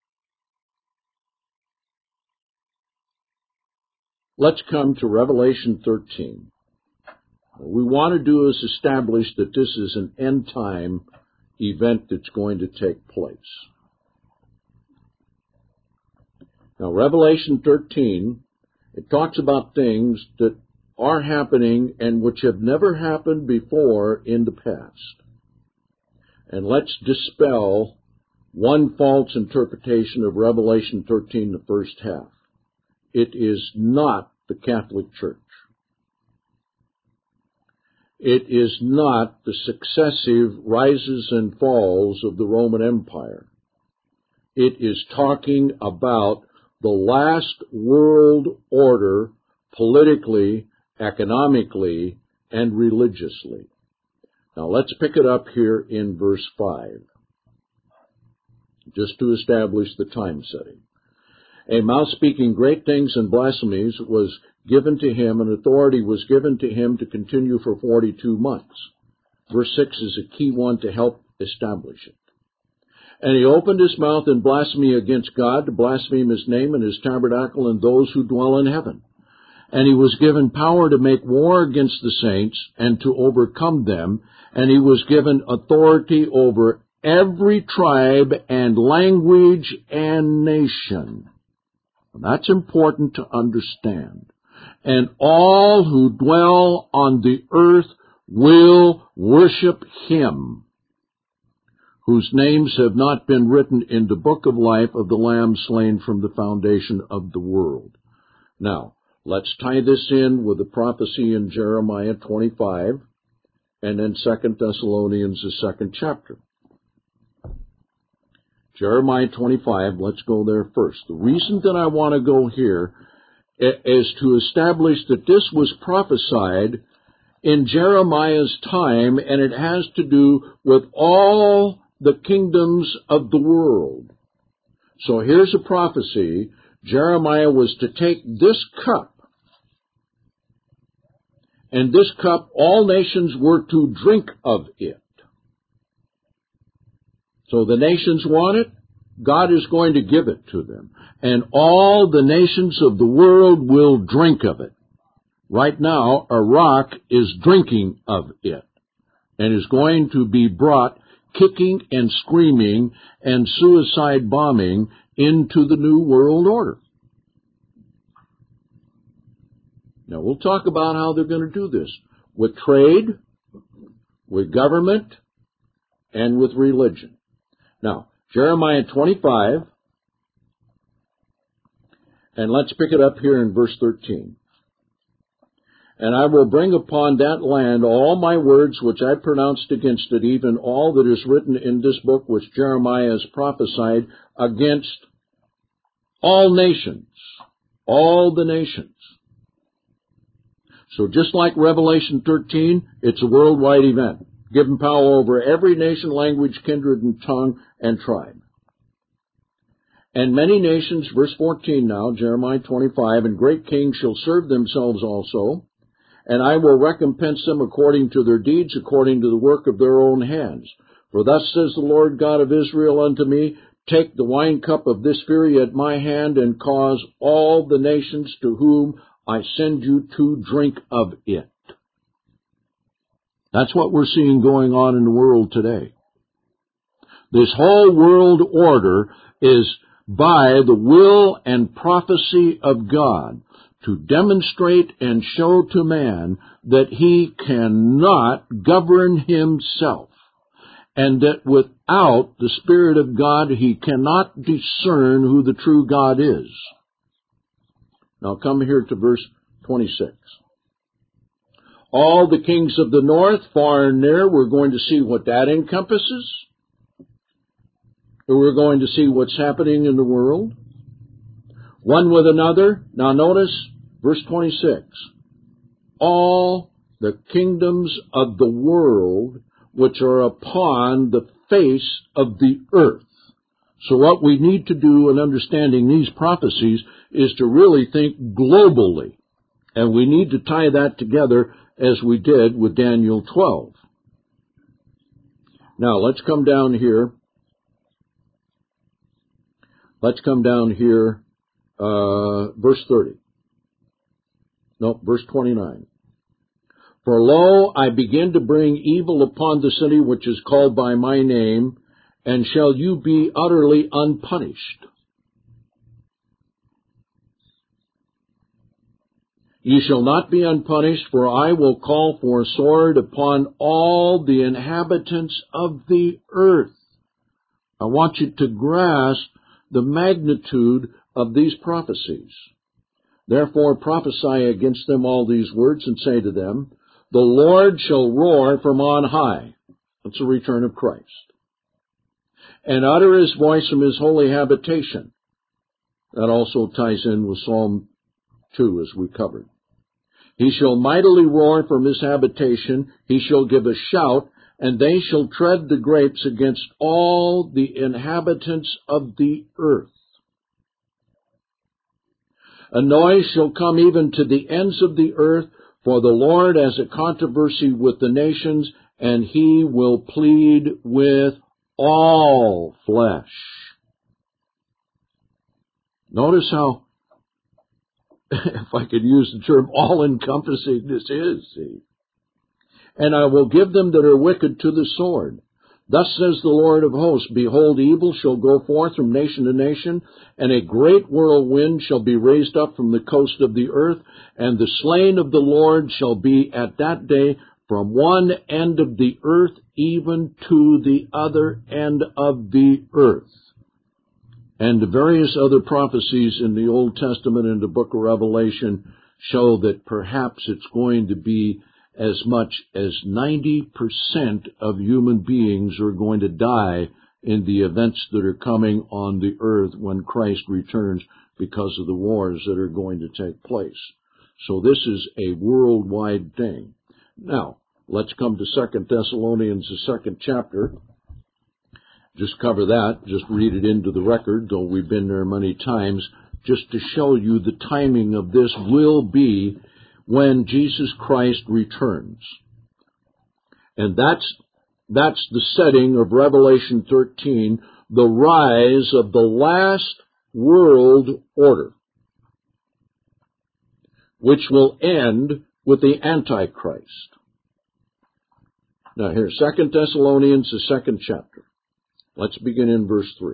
Let's come to Revelation 13. What we want to do is establish that this is an end-time event that's going to take place. Now, Revelation 13, it talks about things that are happening and which have never happened before in the past. And let's dispel one false interpretation of Revelation 13, the first half. It is not the Catholic Church. It is not the successive rises and falls of the Roman Empire. It is talking about the last world order politically, economically, and religiously. Now let's pick it up here in verse 5, just to establish the time setting. A mouth speaking great things and blasphemies was given to him, and authority was given to him to continue for 42 months. Verse 6 is a key one to help establish it. And he opened his mouth in blasphemy against God, to blaspheme his name and his tabernacle and those who dwell in heaven. And he was given power to make war against the saints and to overcome them, and he was given authority over every tribe and language and nation. And that's important to understand. And all who dwell on the earth will worship him, whose names have not been written in the book of life of the Lamb slain from the foundation of the world. Now, let's tie this in with the prophecy in Jeremiah 25 and then 2 Thessalonians, the 2nd chapter. Jeremiah 25, let's go there first. The reason that I want to go here is to establish that this was prophesied in Jeremiah's time, and it has to do with all the kingdoms of the world. So here's a prophecy. Jeremiah was to take this cup, and this cup, all nations were to drink of it. So the nations want it, God is going to give it to them. And all the nations of the world will drink of it. Right now, Iraq is drinking of it, and is going to be brought kicking and screaming and suicide bombing into the New World Order. Now, we'll talk about how they're going to do this with trade, with government, and with religion. Now, Jeremiah 25, and let's pick it up here in verse 13. And I will bring upon that land all my words which I pronounced against it, even all that is written in this book which Jeremiah has prophesied against all nations, all the nations. So just like Revelation 13, it's a worldwide event, given power over every nation, language, kindred, and tongue, and tribe. And many nations, verse 14 now, Jeremiah 25, and great kings shall serve themselves also, and I will recompense them according to their deeds, according to the work of their own hands. For thus says the Lord God of Israel unto me, take the wine cup of this fury at my hand, and cause all the nations to whom I send you to drink of it. That's what we're seeing going on in the world today. This whole world order is by the will and prophecy of God to demonstrate and show to man that he cannot govern himself, and that without the Spirit of God he cannot discern who the true God is. Now come here to verse 26. All the kings of the north, far and near, we're going to see what that encompasses. We're going to see what's happening in the world, one with another. Now notice verse 26. All the kingdoms of the world which are upon the face of the earth. So what we need to do in understanding these prophecies is to really think globally. And we need to tie that together as we did with Daniel 12. Now let's come down here. Let's come down here, verse 30. No, verse 29. For lo, I begin to bring evil upon the city which is called by my name, and shall you be utterly unpunished? Ye shall not be unpunished, for I will call for sword upon all the inhabitants of the earth. I want you to grasp the magnitude of these prophecies. Therefore prophesy against them all these words, and say to them, The Lord shall roar from on high. That's the return of Christ. And utter his voice from his holy habitation. That also ties in with Psalm 2, as we covered. He shall mightily roar from his habitation. He shall give a shout, and they shall tread the grapes against all the inhabitants of the earth. A noise shall come even to the ends of the earth, for the Lord has a controversy with the nations, and he will plead with all flesh. Notice how, if I could use the term, all-encompassing this is, see. And I will give them that are wicked to the sword. Thus says the Lord of hosts, behold, evil shall go forth from nation to nation, and a great whirlwind shall be raised up from the coast of the earth, and the slain of the Lord shall be at that day from one end of the earth even to the other end of the earth. And the various other prophecies in the Old Testament and the book of Revelation show that perhaps it's going to be as much as 90% of human beings are going to die in the events that are coming on the earth when Christ returns because of the wars that are going to take place. So this is a worldwide thing. Now, let's come to 2 Thessalonians, the 2nd chapter. Just cover that, just read it into the record, though we've been there many times, just to show you the timing of this will be when Jesus Christ returns. And that's the setting of Revelation 13, the rise of the last world order, which will end with the Antichrist. Now here, 2 Thessalonians, the 2nd chapter. Let's begin in verse 3.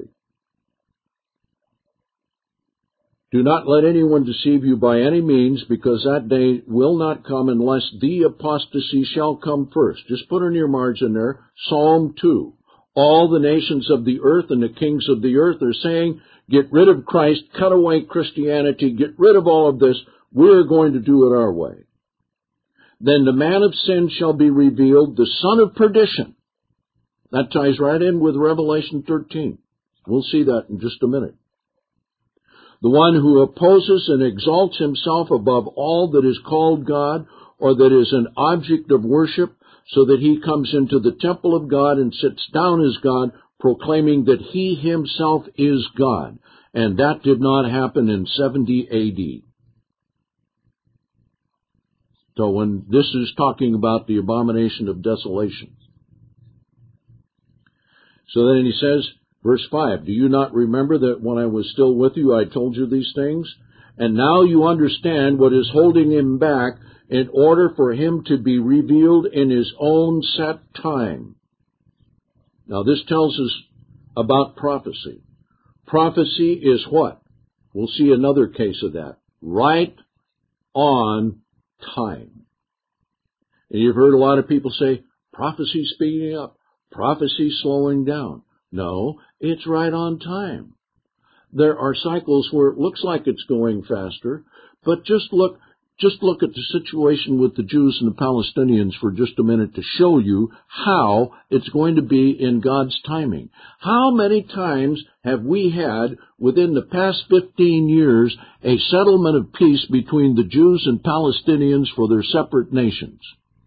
Do not let anyone deceive you by any means, because that day will not come unless the apostasy shall come first. Just put in your margin there, Psalm 2. All the nations of the earth and the kings of the earth are saying, get rid of Christ, cut away Christianity, get rid of all of this. We're going to do it our way. Then the man of sin shall be revealed, the son of perdition. That ties right in with Revelation 13. We'll see that in just a minute. The one who opposes and exalts himself above all that is called God, or that is an object of worship, so that he comes into the temple of God and sits down as God, proclaiming that he himself is God. And that did not happen in 70 A.D. So when this is talking about the abomination of desolation. So then he says, verse 5, do you not remember that when I was still with you, I told you these things? And now you understand what is holding him back in order for him to be revealed in his own set time. Now this tells us about prophecy. Prophecy is what? We'll see another case of that. Right on time. And you've heard a lot of people say, prophecy speeding up, prophecy slowing down. No, it's right on time. There are cycles where it looks like it's going faster, but just look at the situation with the Jews and the Palestinians for just a minute to show you how it's going to be in God's timing. How many times have we had, within the past 15 years, a settlement of peace between the Jews and Palestinians for their separate nations?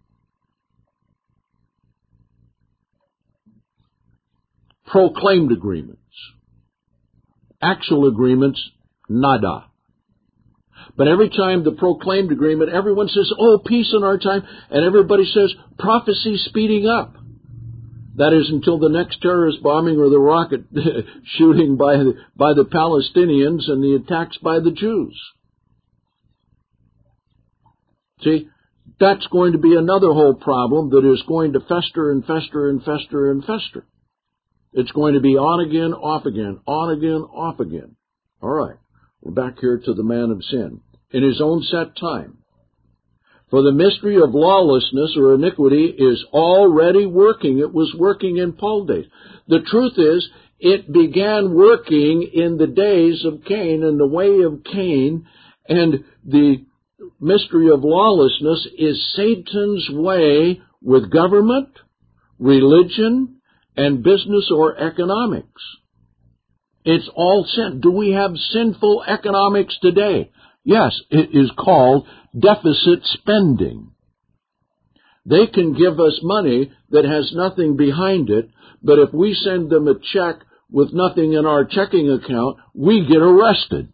Proclaimed agreements. Actual agreements, nada. But every time the proclaimed agreement, everyone says, oh, peace in our time, and everybody says, prophecy speeding up. That is until the next terrorist bombing or the rocket shooting by the Palestinians and the attacks by the Jews. See, that's going to be another whole problem that is going to fester and fester and fester and fester. It's going to be on again, off again, on again, off again. All right, we're back here to the man of sin. In his own set time. For the mystery of lawlessness or iniquity is already working. It was working in Paul's days. The truth is, it began working in the days of Cain and the way of Cain, and the mystery of lawlessness is Satan's way with government, religion, and business or economics. It's all sin. Do we have sinful economics today? Yes, it is called deficit spending. They can give us money that has nothing behind it, but if we send them a check with nothing in our checking account, we get arrested.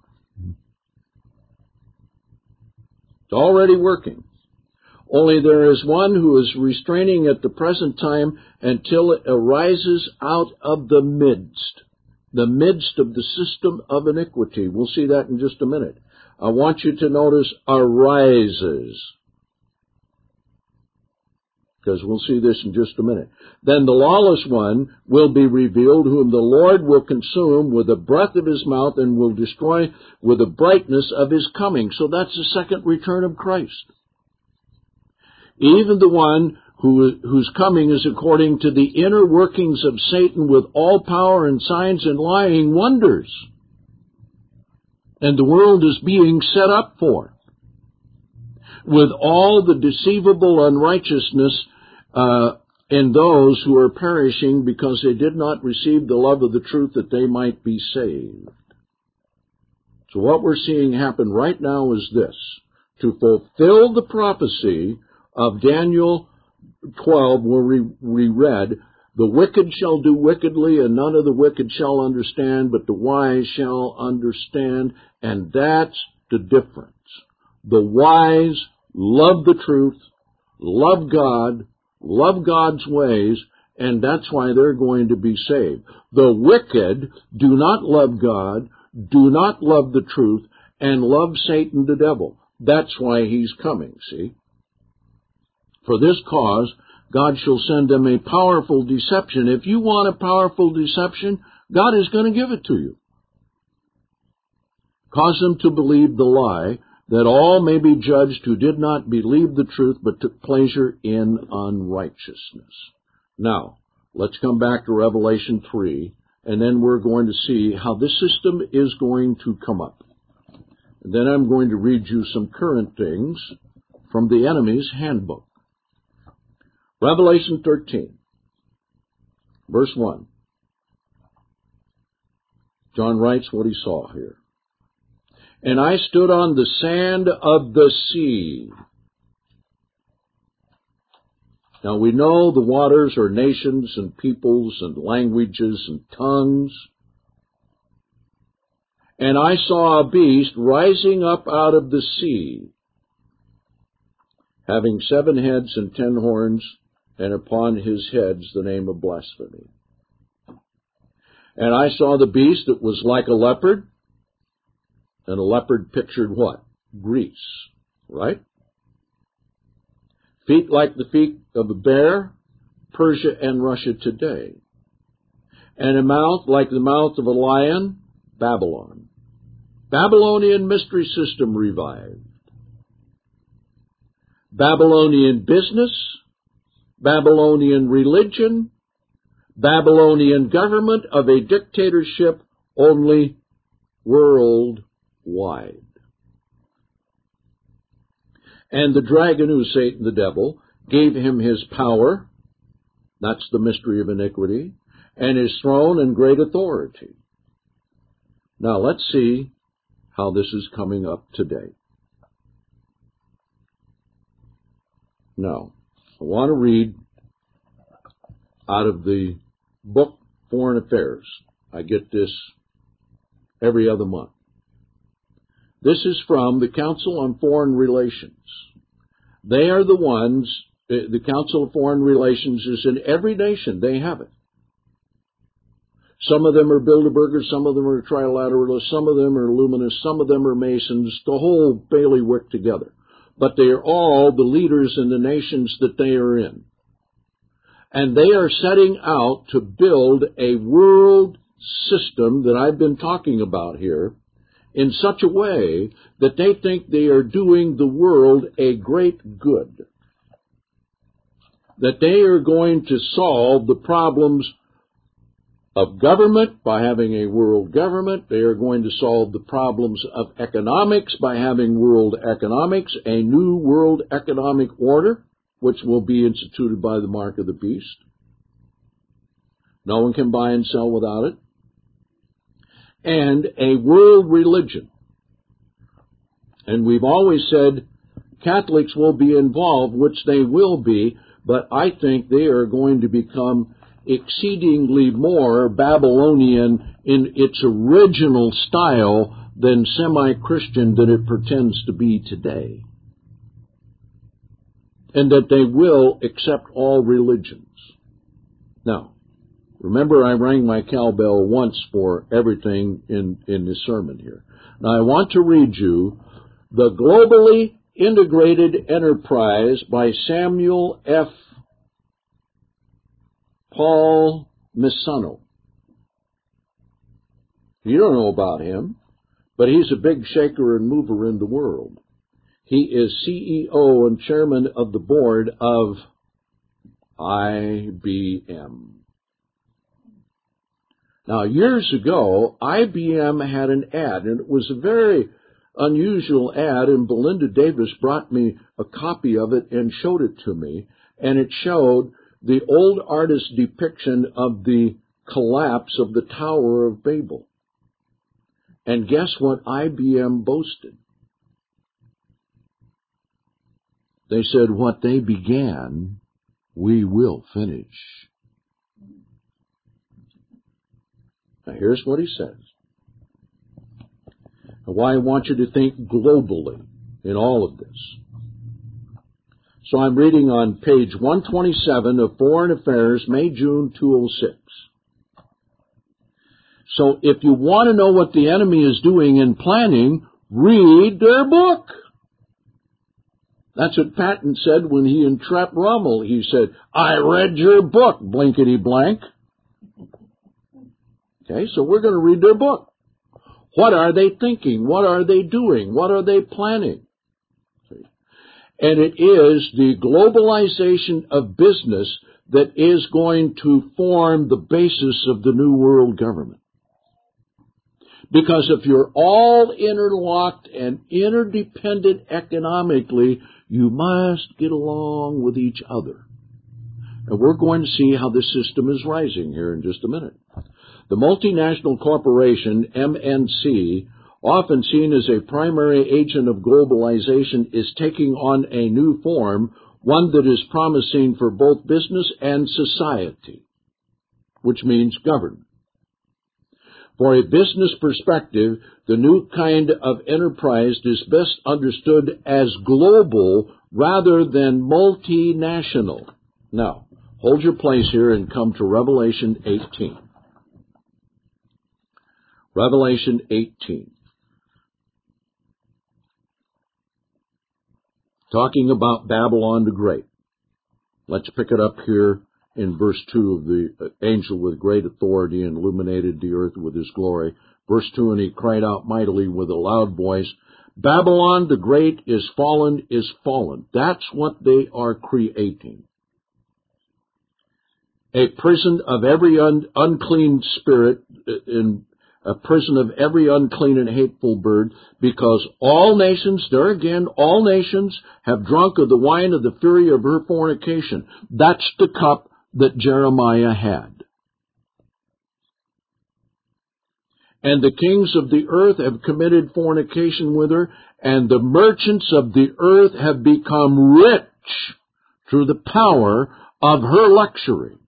It's already working. Only there is one who is restraining at the present time until it arises out of the midst of the system of iniquity. We'll see that in just a minute. I want you to notice arises, because we'll see this in just a minute. Then the lawless one will be revealed, whom the Lord will consume with the breath of his mouth and will destroy with the brightness of his coming. So that's the second return of Christ. Even the one whose coming is according to the inner workings of Satan with all power and signs and lying wonders. And the world is being set up for, with all the deceivable unrighteousness in those who are perishing because they did not receive the love of the truth that they might be saved. So what we're seeing happen right now is this: to fulfill the prophecy of Daniel 12, where we read, the wicked shall do wickedly, and none of the wicked shall understand, but the wise shall understand. And that's the difference. The wise love the truth, love God, love God's ways, and that's why they're going to be saved. The wicked do not love God, do not love the truth, and love Satan the devil. That's why he's coming, see? For this cause, God shall send them a powerful deception. If you want a powerful deception, God is going to give it to you. Cause them to believe the lie, that all may be judged who did not believe the truth, but took pleasure in unrighteousness. Now, let's come back to Revelation 3, and then we're going to see how this system is going to come up. And then I'm going to read you some current things from the enemy's handbook. Revelation 13, verse 1. John writes what he saw here. And I stood on the sand of the sea. Now we know the waters are nations and peoples and languages and tongues. And I saw a beast rising up out of the sea, having 7 heads and 10 horns, and upon his heads the name of blasphemy. And I saw the beast that was like a leopard, and a leopard pictured what? Greece, right? Feet like the feet of a bear, Persia and Russia today. And a mouth like the mouth of a lion, Babylon. Babylonian mystery system revived. Babylonian business, Babylonian religion, Babylonian government of a dictatorship, only worldwide. And the dragon, who is Satan the devil, gave him his power, that's the mystery of iniquity, and his throne and great authority. Now let's see how this is coming up today. Now, I want to read out of the book Foreign Affairs. I get this every other month. This is from the Council on Foreign Relations. They are the ones, the Council of Foreign Relations is in every nation. They have it. Some of them are Bilderbergers, some of them are Trilateralists, some of them are Illuminists, some of them are Masons, the whole bailiwick together. But they are all the leaders in the nations that they are in. And they are setting out to build a world system that I've been talking about here in such a way that they think they are doing the world a great good. That they are going to solve the problems of government by having a world government. They are going to solve the problems of economics by having world economics, a new world economic order, which will be instituted by the mark of the beast. No one can buy and sell without it. And a world religion. And we've always said Catholics will be involved, which they will be, but I think they are going to become exceedingly more Babylonian in its original style than semi-Christian that it pretends to be today. And that they will accept all religions. Now, remember I rang my cowbell once for everything in this sermon here. Now I want to read you The Globally Integrated Enterprise by Samuel F. Paul Misano. You don't know about him, but he's a big shaker and mover in the world. He is CEO and chairman of the board of IBM. Now, years ago, IBM had an ad, and it was a very unusual ad, and Belinda Davis brought me a copy of it and showed it to me, and it showed the old artist's depiction of the collapse of the Tower of Babel. And guess what IBM boasted? They said, what they began, we will finish. Now here's what he says. And why I want you to think globally in all of this. So I'm reading on page 127 of Foreign Affairs, May-June 2006. So if you want to know what the enemy is doing in planning, read their book. That's what Patton said when he entrapped Rommel. He said, I read your book, blankety blank. Okay, so we're going to read their book. What are they thinking? What are they doing? What are they planning? And it is the globalization of business that is going to form the basis of the new world government. Because if you're all interlocked and interdependent economically, you must get along with each other. And we're going to see how this system is rising here in just a minute. The multinational corporation, MNC, often seen as a primary agent of globalization, is taking on a new form, one that is promising for both business and society, which means government. For a business perspective, the new kind of enterprise is best understood as global rather than multinational. Now, hold your place here and come to Revelation 18. Revelation 18. Talking about Babylon the Great. Let's pick it up here in verse 2 of the angel with great authority and illuminated the earth with his glory. Verse 2, and he cried out mightily with a loud voice, Babylon the Great is fallen, is fallen. That's what they are creating. A prison of every unclean spirit, in a prison of every unclean and hateful bird, because all nations, there again, all nations have drunk of the wine of the fury of her fornication. That's the cup that Jeremiah had. And the kings of the earth have committed fornication with her, and the merchants of the earth have become rich through the power of her luxury.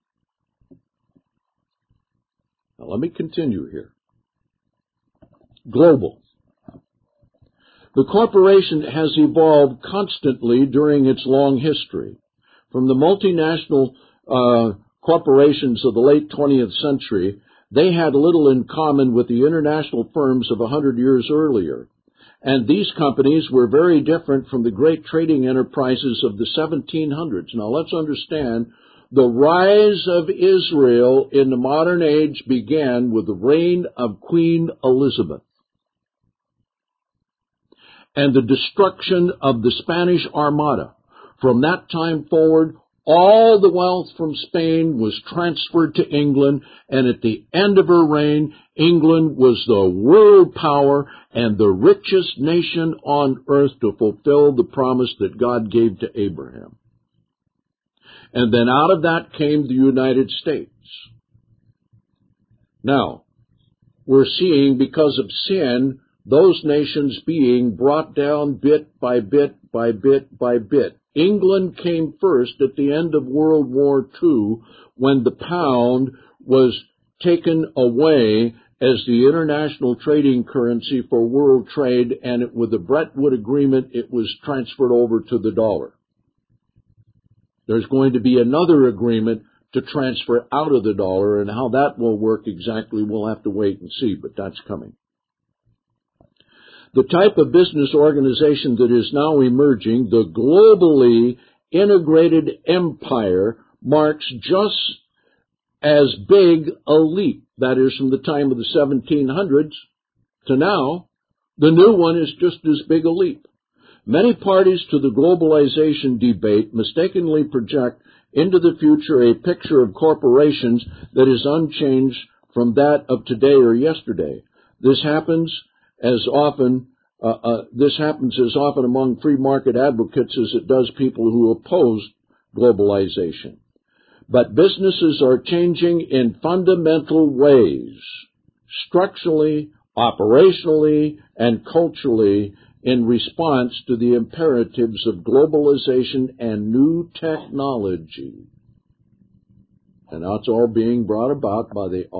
Now let me continue here. Global. The corporation has evolved constantly during its long history. From the multinational corporations of the late 20th century, they had little in common with the international firms of 100 years earlier. And these companies were very different from the great trading enterprises of the 1700s. Now let's understand, the rise of Israel in the modern age began with the reign of Queen Elizabeth and the destruction of the Spanish Armada. From that time forward, all the wealth from Spain was transferred to England, and at the end of her reign, England was the world power and the richest nation on earth to fulfill the promise that God gave to Abraham. And then out of that came the United States. Now, we're seeing, because of sin, those nations being brought down bit by bit by bit by bit. England came first at the end of World War II, when the pound was taken away as the international trading currency for world trade, and with the Bretton Woods Agreement, it was transferred over to the dollar. There's going to be another agreement to transfer out of the dollar, and how that will work exactly, we'll have to wait and see, but that's coming. The type of business organization that is now emerging, the globally integrated empire, marks just as big a leap. That is, from the time of the 1700s to now, the new one is just as big a leap. Many parties to the globalization debate mistakenly project into the future a picture of corporations that is unchanged from that of today or yesterday. This happens as often among free market advocates as it does people who oppose globalization. But businesses are changing in fundamental ways, structurally, operationally, and culturally, in response to the imperatives of globalization and new technology. And that's all being brought about by the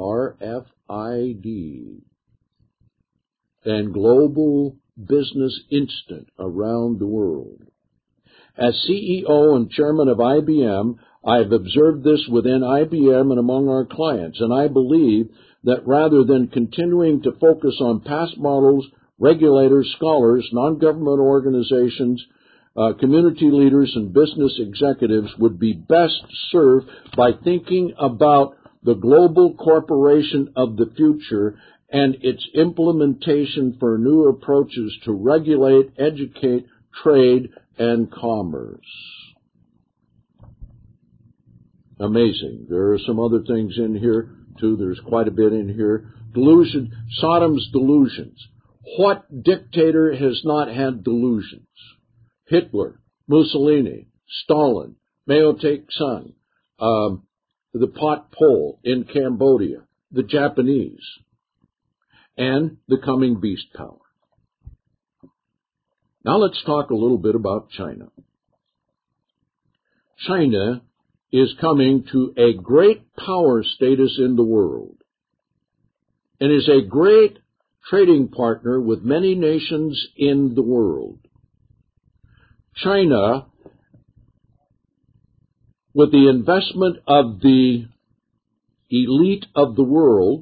RFID and Global Business Instant around the world. As CEO and chairman of IBM, I have observed this within IBM and among our clients, and I believe that rather than continuing to focus on past models, regulators, scholars, non-government organizations, community leaders, and business executives would be best served by thinking about the global corporation of the future and its implementation for new approaches to regulate, educate, trade, and commerce. Amazing. There are some other things in here, too. There's quite a bit in here. Delusion, Sodom's delusions. What dictator has not had delusions? Hitler, Mussolini, Stalin, Mao Tse-tung, the Pot Pol in Cambodia, the Japanese, and the coming beast power. Now let's talk a little bit about China. China is coming to a great power status in the world and is a great trading partner with many nations in the world. China, with the investment of the elite of the world,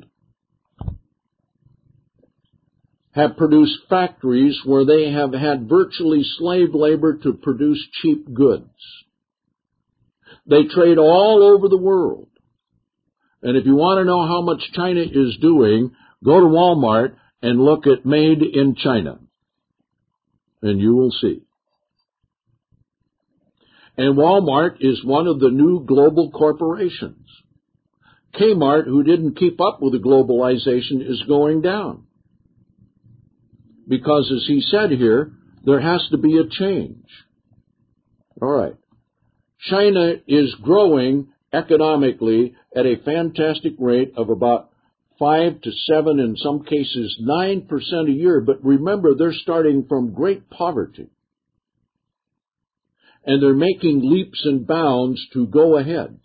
have produced factories where they have had virtually slave labor to produce cheap goods. They trade all over the world. And if you want to know how much China is doing, go to Walmart and look at Made in China, and you will see. And Walmart is one of the new global corporations. Kmart, who didn't keep up with the globalization, is going down. Because, as he said here, there has to be a change. All right. China is growing economically at a fantastic rate of about 5 to 7, in some cases 9% a year. But remember, they're starting from great poverty. And they're making leaps and bounds to go ahead.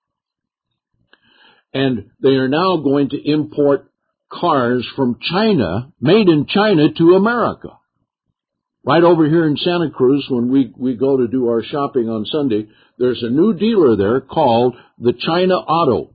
And they are now going to import cars from China, made in China, to America. Right over here in Santa Cruz, when we go to do our shopping on Sunday, there's a new dealer there called the China Auto.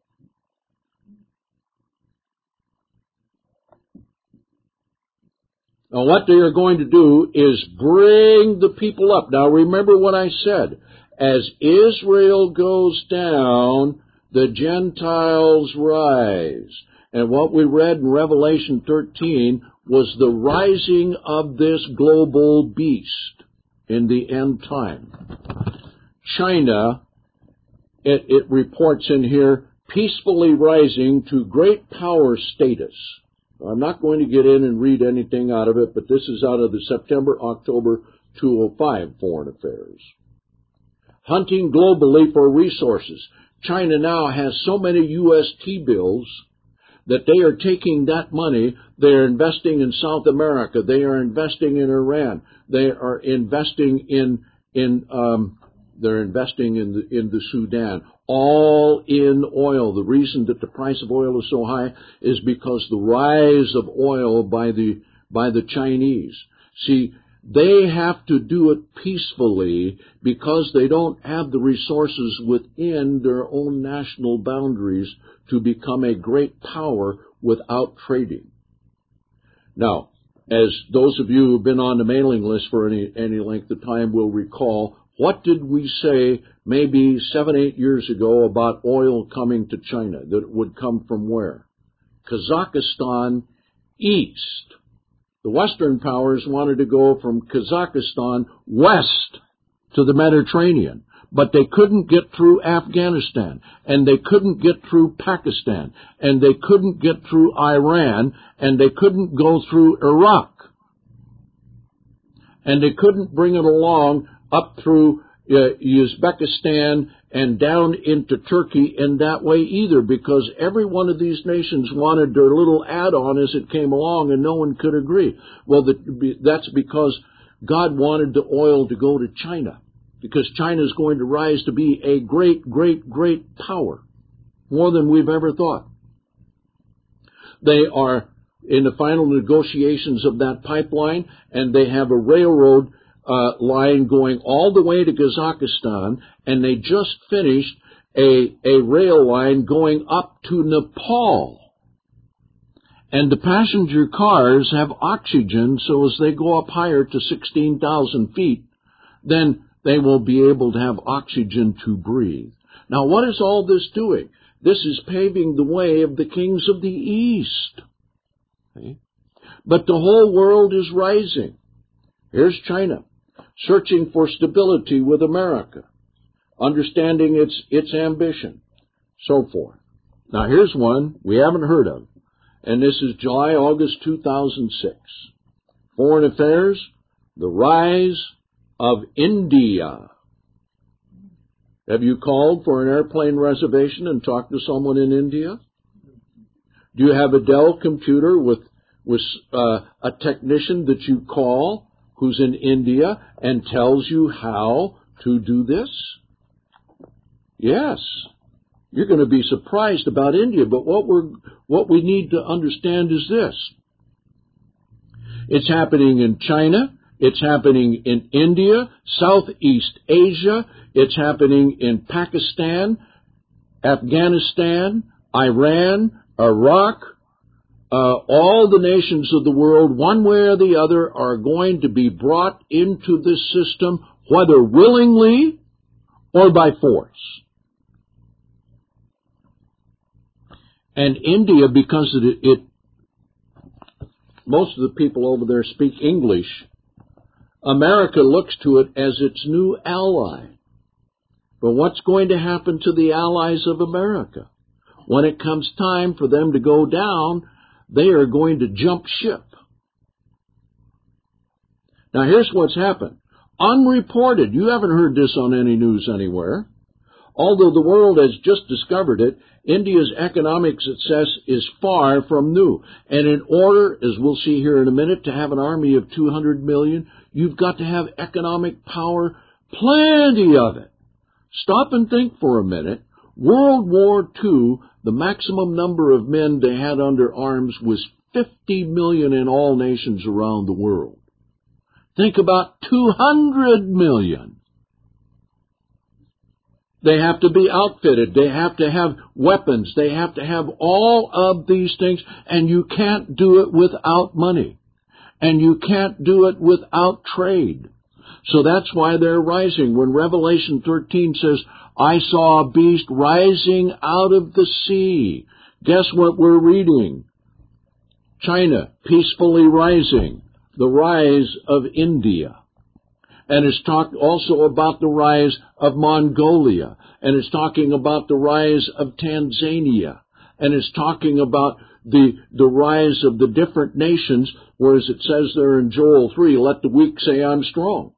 Now, what they are going to do is bring the people up. Now, remember what I said. As Israel goes down, the Gentiles rise. And what we read in Revelation 13 was the rising of this global beast in the end time. China it reports in here, peacefully rising to great power status. I'm not going to get in and read anything out of it, but this is out of the September-October 2005 Foreign Affairs. Hunting globally for resources. China now has so many U.S. T-bills that they are taking that money, they are investing in South America, they are investing in Iran, they are investing in the Sudan, all in oil. The reason that the price of oil is so high is because the rise of oil by the Chinese. See, they have to do it peacefully because they don't have the resources within their own national boundaries to become a great power without trading. Now, as those of you who have been on the mailing list for any length of time will recall, what did we say maybe 7-8 years ago about oil coming to China? That it would come from where? Kazakhstan east. The Western powers wanted to go from Kazakhstan west to the Mediterranean, but they couldn't get through Afghanistan, and they couldn't get through Pakistan, and they couldn't get through Iran, and they couldn't go through Iraq. And they couldn't bring it along up through Uzbekistan and down into Turkey in that way either, because every one of these nations wanted their little add-on as it came along, and no one could agree. Well, that's because God wanted the oil to go to China, because China is going to rise to be a great, great, great power, more than we've ever thought. They are in the final negotiations of that pipeline, and they have a railroad line going all the way to Kazakhstan, and they just finished a rail line going up to Nepal. And the passenger cars have oxygen, so as they go up higher to 16,000 feet, then they will be able to have oxygen to breathe. Now, what is all this doing? This is paving the way of the kings of the East. Okay? But the whole world is rising. Here's China, searching for stability with America, understanding its ambition, so forth. Now, here's one we haven't heard of, and this is July-August 2006. Foreign Affairs, the rise of India. Have you called for an airplane reservation and talked to someone in India? Do you have a Dell computer with a technician that you call who's in India and tells you how to do this? Yes. You're going to be surprised about India, but what we need to understand is this. It's happening in China, it's happening in India, Southeast Asia, it's happening in Pakistan, Afghanistan, Iran, Iraq. All the nations of the world, one way or the other, are going to be brought into this system, whether willingly or by force. And India, because most of the people over there speak English, America looks to it as its new ally. But what's going to happen to the allies of America? When it comes time for them to go down, they are going to jump ship. Now, here's what's happened. Unreported. You haven't heard this on any news anywhere. Although the world has just discovered it, India's economic success is far from new. And in order, as we'll see here in a minute, to have an army of 200 million, you've got to have economic power, plenty of it. Stop and think for a minute. World War II, the maximum number of men they had under arms was 50 million in all nations around the world. Think about 200 million. They have to be outfitted. They have to have weapons. They have to have all of these things, and you can't do it without money. And you can't do it without trade. So that's why they're rising. When Revelation 13 says, I saw a beast rising out of the sea. Guess what we're reading? China, peacefully rising. The rise of India. And it's talked also about the rise of Mongolia. And it's talking about the rise of Tanzania. And it's talking about the rise of the different nations, whereas it says there in Joel 3, let the weak say I'm strong.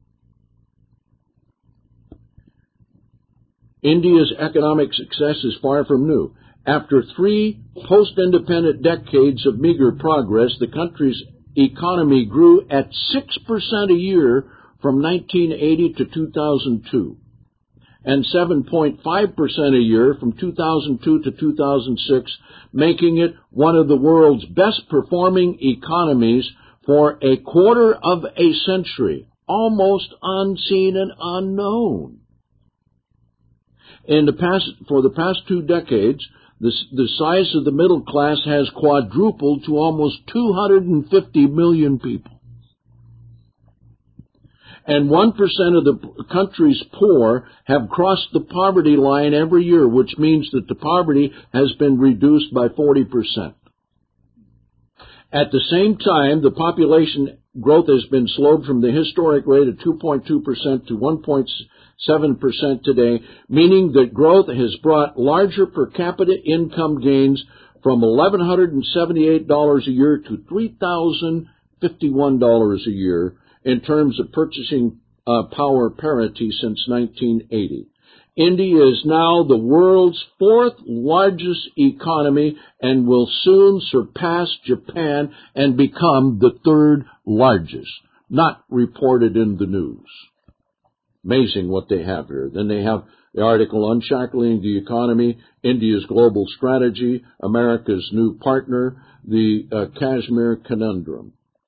India's economic success is far from new. After 3 post-independent decades of meager progress, the country's economy grew at 6% a year from 1980 to 2002, and 7.5% a year from 2002 to 2006, making it one of the world's best-performing economies for a quarter of a century, almost unseen and unknown. For the past 2 decades, the size of the middle class has quadrupled to almost 250 million people. And 1% of the country's poor have crossed the poverty line every year, which means that the poverty has been reduced by 40%. At the same time, the population growth has been slowed from the historic rate of 2.2% to 1.7% today, meaning that growth has brought larger per capita income gains from $1,178 a year to $3,051 a year in terms of purchasing power parity since 1980. India is now the world's 4th largest economy and will soon surpass Japan and become the 3rd largest, not reported in the news. Amazing what they have here. Then they have the article, Unshackling the Economy, India's Global Strategy, America's New Partner, the Kashmir Conundrum.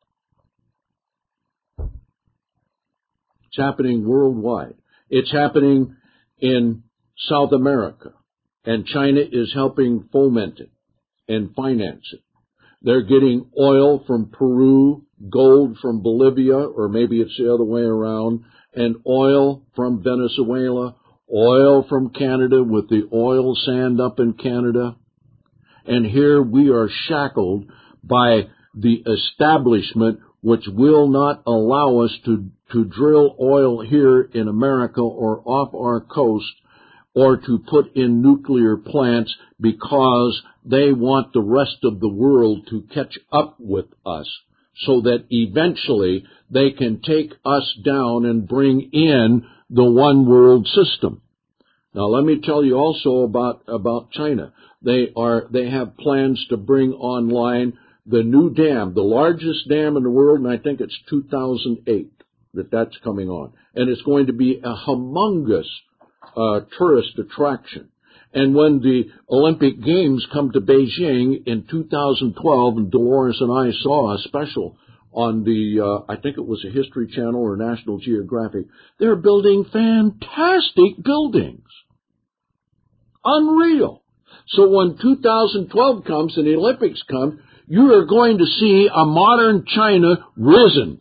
It's happening worldwide. It's happening in South America, and China is helping foment it and finance it. They're getting oil from Peru, gold from Bolivia, or maybe it's the other way around, and oil from Venezuela, oil from Canada with the oil sand up in Canada. And here we are shackled by the establishment which will not allow us to drill oil here in America or off our coast or to put in nuclear plants because they want the rest of the world to catch up with us so that eventually they can take us down and bring in the one world system. Now let me tell you also about China. They have plans to bring online the new dam, the largest dam in the world, and I think it's 2008 that's coming on. And it's going to be a humongous tourist attraction. And when the Olympic Games come to Beijing in 2012, and Dolores and I saw a special on the, I think it was a History Channel or National Geographic, they're building fantastic buildings. Unreal. So when 2012 comes and the Olympics come, you are going to see a modern China risen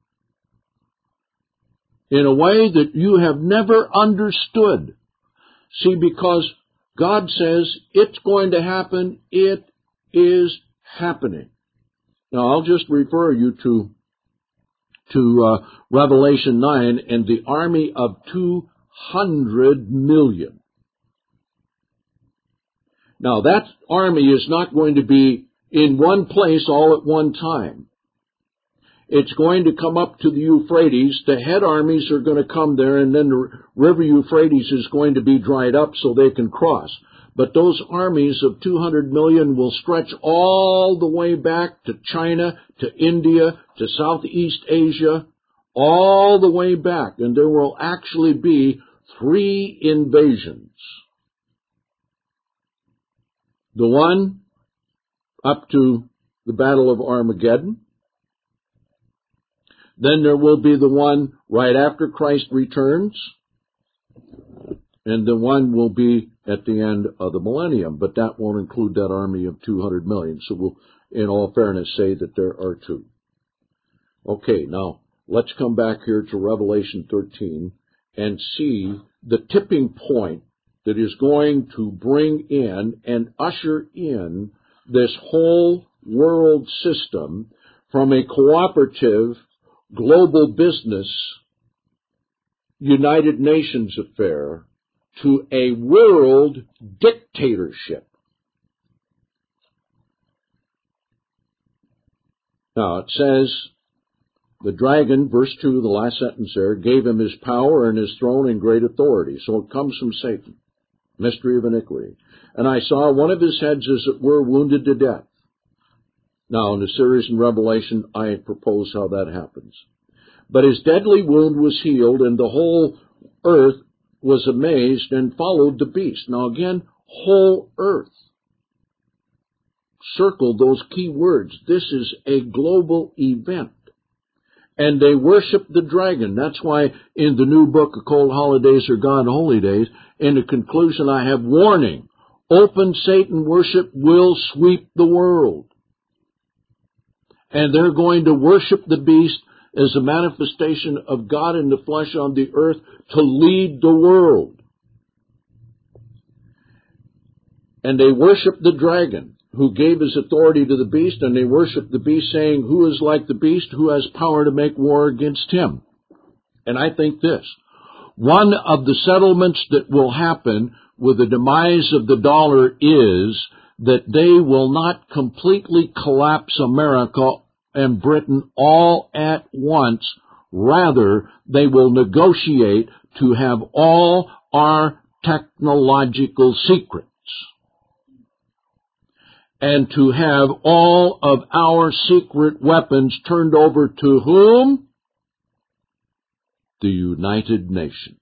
in a way that you have never understood. See, because God says it's going to happen, it is happening. Now, I'll just refer you to Revelation 9 and the army of 200 million. Now, that army is not going to be in one place all at one time. It's going to come up to the Euphrates. The head armies are going to come there, and then the river Euphrates is going to be dried up so they can cross. But those armies of 200 million will stretch all the way back to China, to India, to Southeast Asia, all the way back. And there will actually be 3 invasions. The one up to the Battle of Armageddon. Then there will be the one right after Christ returns. And the one will be at the end of the millennium. But that won't include that army of 200 million. So we'll, in all fairness, say that there are 2. Okay, now let's come back here to Revelation 13 and see the tipping point that is going to bring in and usher in this whole world system from a cooperative global business United Nations affair to a world dictatorship. Now it says, the dragon, verse 2, the last sentence there, gave him his power and his throne and great authority. So it comes from Satan, mystery of iniquity. And I saw one of his heads, as it were, wounded to death. Now, in the series in Revelation, I propose how that happens. But his deadly wound was healed, and the whole earth was amazed and followed the beast. Now again, whole earth. Circle those key words. This is a global event. And they worship the dragon. That's why in the new book, A Cold Holidays or God Holy Days, in the conclusion I have warning. Open Satan worship will sweep the world. And they're going to worship the beast as a manifestation of God in the flesh on the earth to lead the world. And they worship the dragon, who gave his authority to the beast, and they worship the beast, saying, who is like the beast, who has power to make war against him? And I think this, one of the settlements that will happen with the demise of the dollar is that they will not completely collapse America and Britain all at once. Rather, they will negotiate to have all our technological secrets and to have all of our secret weapons turned over to whom? The United Nations.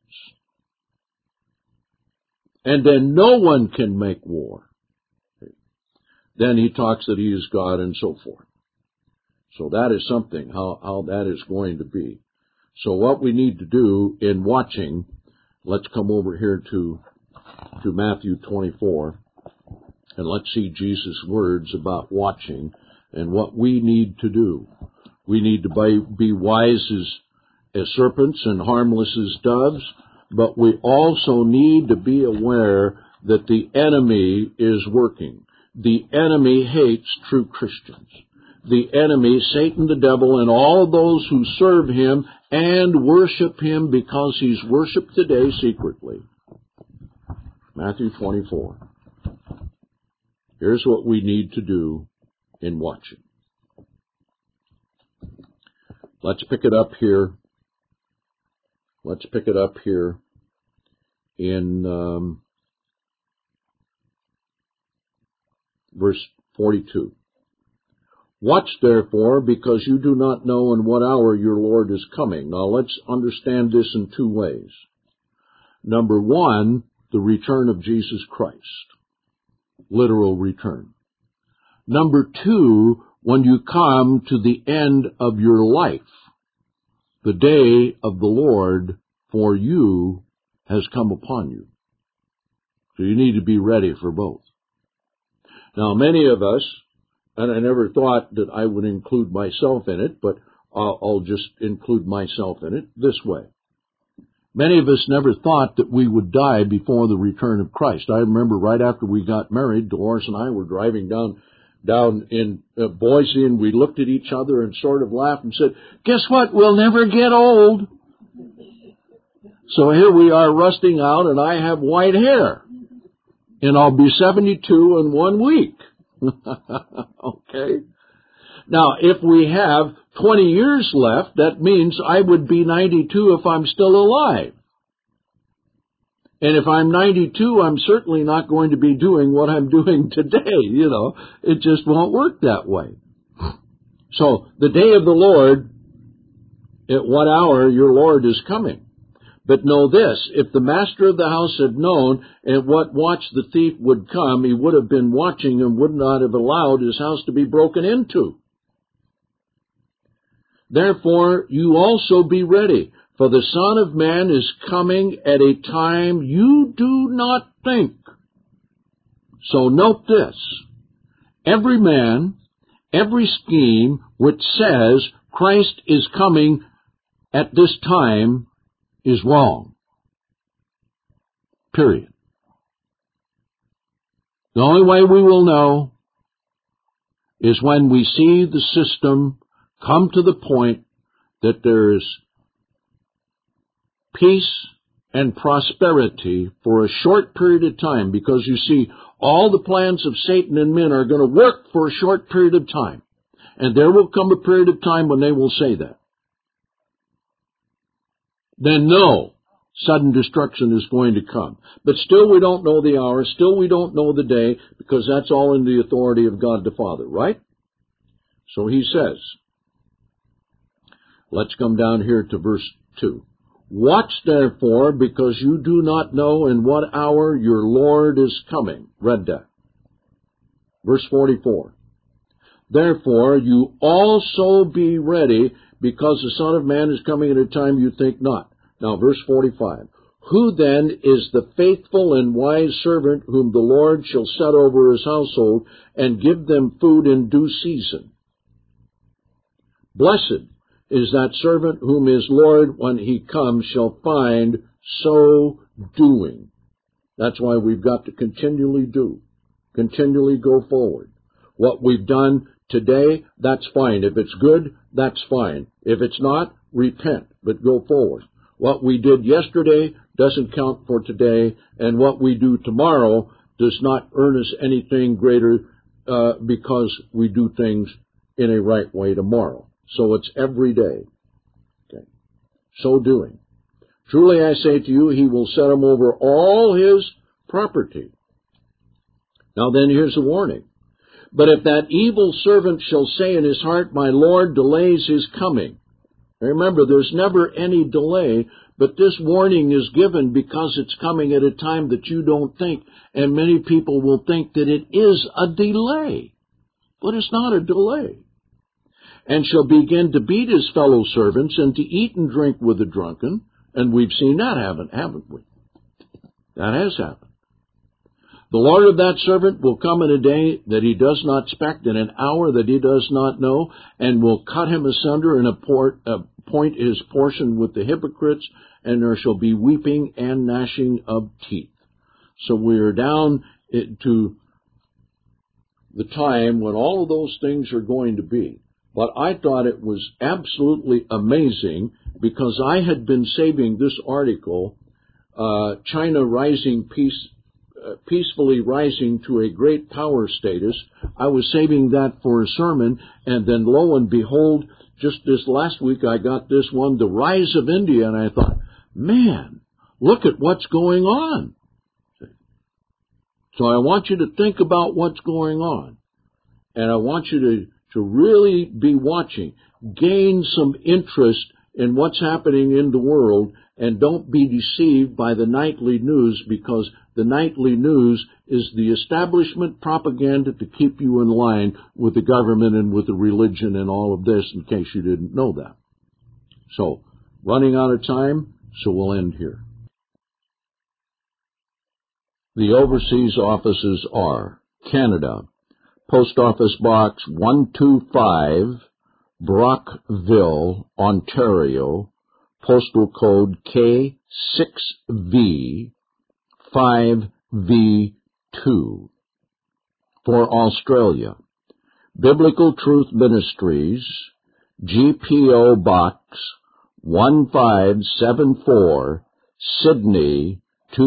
And then no one can make war. Then he talks that he is God and so forth. So that is something, how that is going to be. So what we need to do in watching, let's come over here to Matthew 24, and let's see Jesus' words about watching and what we need to do. We need to be wise as serpents and harmless as doves, but we also need to be aware that the enemy is working. The enemy hates true Christians. The enemy, Satan the devil, and all of those who serve him and worship him because he's worshipped today secretly. Matthew 24. Here's what we need to do in watching. Let's pick it up here. Let's pick it up here in verse 42. Watch therefore, because you do not know in what hour your Lord is coming. Now let's understand this in two ways. Number one, the return of Jesus Christ. Literal return. Number two, when you come to the end of your life, the day of the Lord for you has come upon you. So you need to be ready for both. Now many of us, and I never thought that I would include myself in it, but I'll just include myself in it this way. Many of us never thought that we would die before the return of Christ. I remember right after we got married, Dolores and I were driving down in Boise, and we looked at each other and sort of laughed and said, guess what? We'll never get old. So here we are rusting out, and I have white hair. And I'll be 72 in 1 week. Okay? Now, if we have 20 years left, that means I would be 92 if I'm still alive. And if I'm 92, I'm certainly not going to be doing what I'm doing today, It just won't work that way. So, the day of the Lord, at what hour your Lord is coming. But know this, if the master of the house had known at what watch the thief would come, he would have been watching and would not have allowed his house to be broken into. Therefore, you also be ready, for the Son of Man is coming at a time you do not think. So note this, every man, every scheme which says Christ is coming at this time is wrong. Period. The only way we will know is when we see the system come to the point that there is peace and prosperity for a short period of time, because you see, all the plans of Satan and men are going to work for a short period of time. And there will come a period of time when they will say that. Then no, sudden destruction is going to come. But still we don't know the hour, still we don't know the day, because that's all in the authority of God the Father, right? So he says, let's come down here to verse 2. Watch therefore, because you do not know in what hour your Lord is coming. Read that. Verse 44. Therefore you also be ready, because the Son of Man is coming at a time you think not. Now verse 45. Who then is the faithful and wise servant whom the Lord shall set over his household and give them food in due season? Blessed is that servant whom his Lord, when he comes, shall find so doing. That's why we've got to continually go forward. What we've done today, that's fine. If it's good, that's fine. If it's not, repent, but go forward. What we did yesterday doesn't count for today, and what we do tomorrow does not earn us anything greater because we do things in a right way tomorrow. So it's every day. Okay. So doing. Truly I say to you, he will set him over all his property. Now then, here's a warning. But if that evil servant shall say in his heart, my Lord delays his coming. Remember, there's never any delay, but this warning is given because it's coming at a time that you don't think, and many people will think that it is a delay. But it's not a delay. And shall begin to beat his fellow servants and to eat and drink with the drunken. And we've seen that haven't we? That has happened. The Lord of that servant will come in a day that he does not expect, in an hour that he does not know, and will cut him asunder and appoint his portion with the hypocrites, and there shall be weeping and gnashing of teeth. So we are down to the time when all of those things are going to be. But I thought it was absolutely amazing, because I had been saving this article, China peacefully rising to a great power status. I was saving that for a sermon, and then lo and behold, just this last week I got this one, The Rise of India, and I thought, man, look at what's going on. So I want you to think about what's going on, and I want you to really be watching. Gain some interest in what's happening in the world, and don't be deceived by the nightly news, because the nightly news is the establishment propaganda to keep you in line with the government and with the religion and all of this, in case you didn't know that. So, running out of time, so we'll end here. The overseas offices are Canada, Post Office Box 125, Brockville, Ontario, postal code K6V 5V2. For Australia, Biblical Truth Ministries, GPO Box 1574, Sydney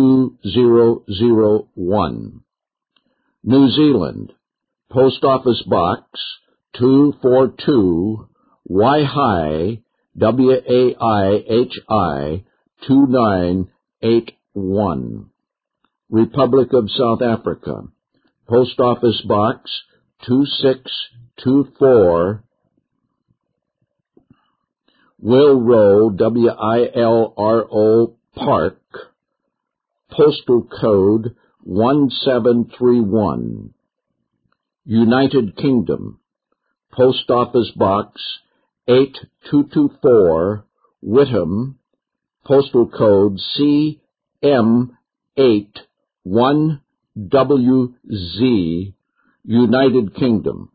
2001. New Zealand, Post Office Box 242, Waihi, Waihi 2981. Republic of South Africa, Post Office Box 2624, Wilro, Wilro Park, postal code 1731. United Kingdom, Post Office Box 8224, Whitham, postal code CM81WZ, United Kingdom.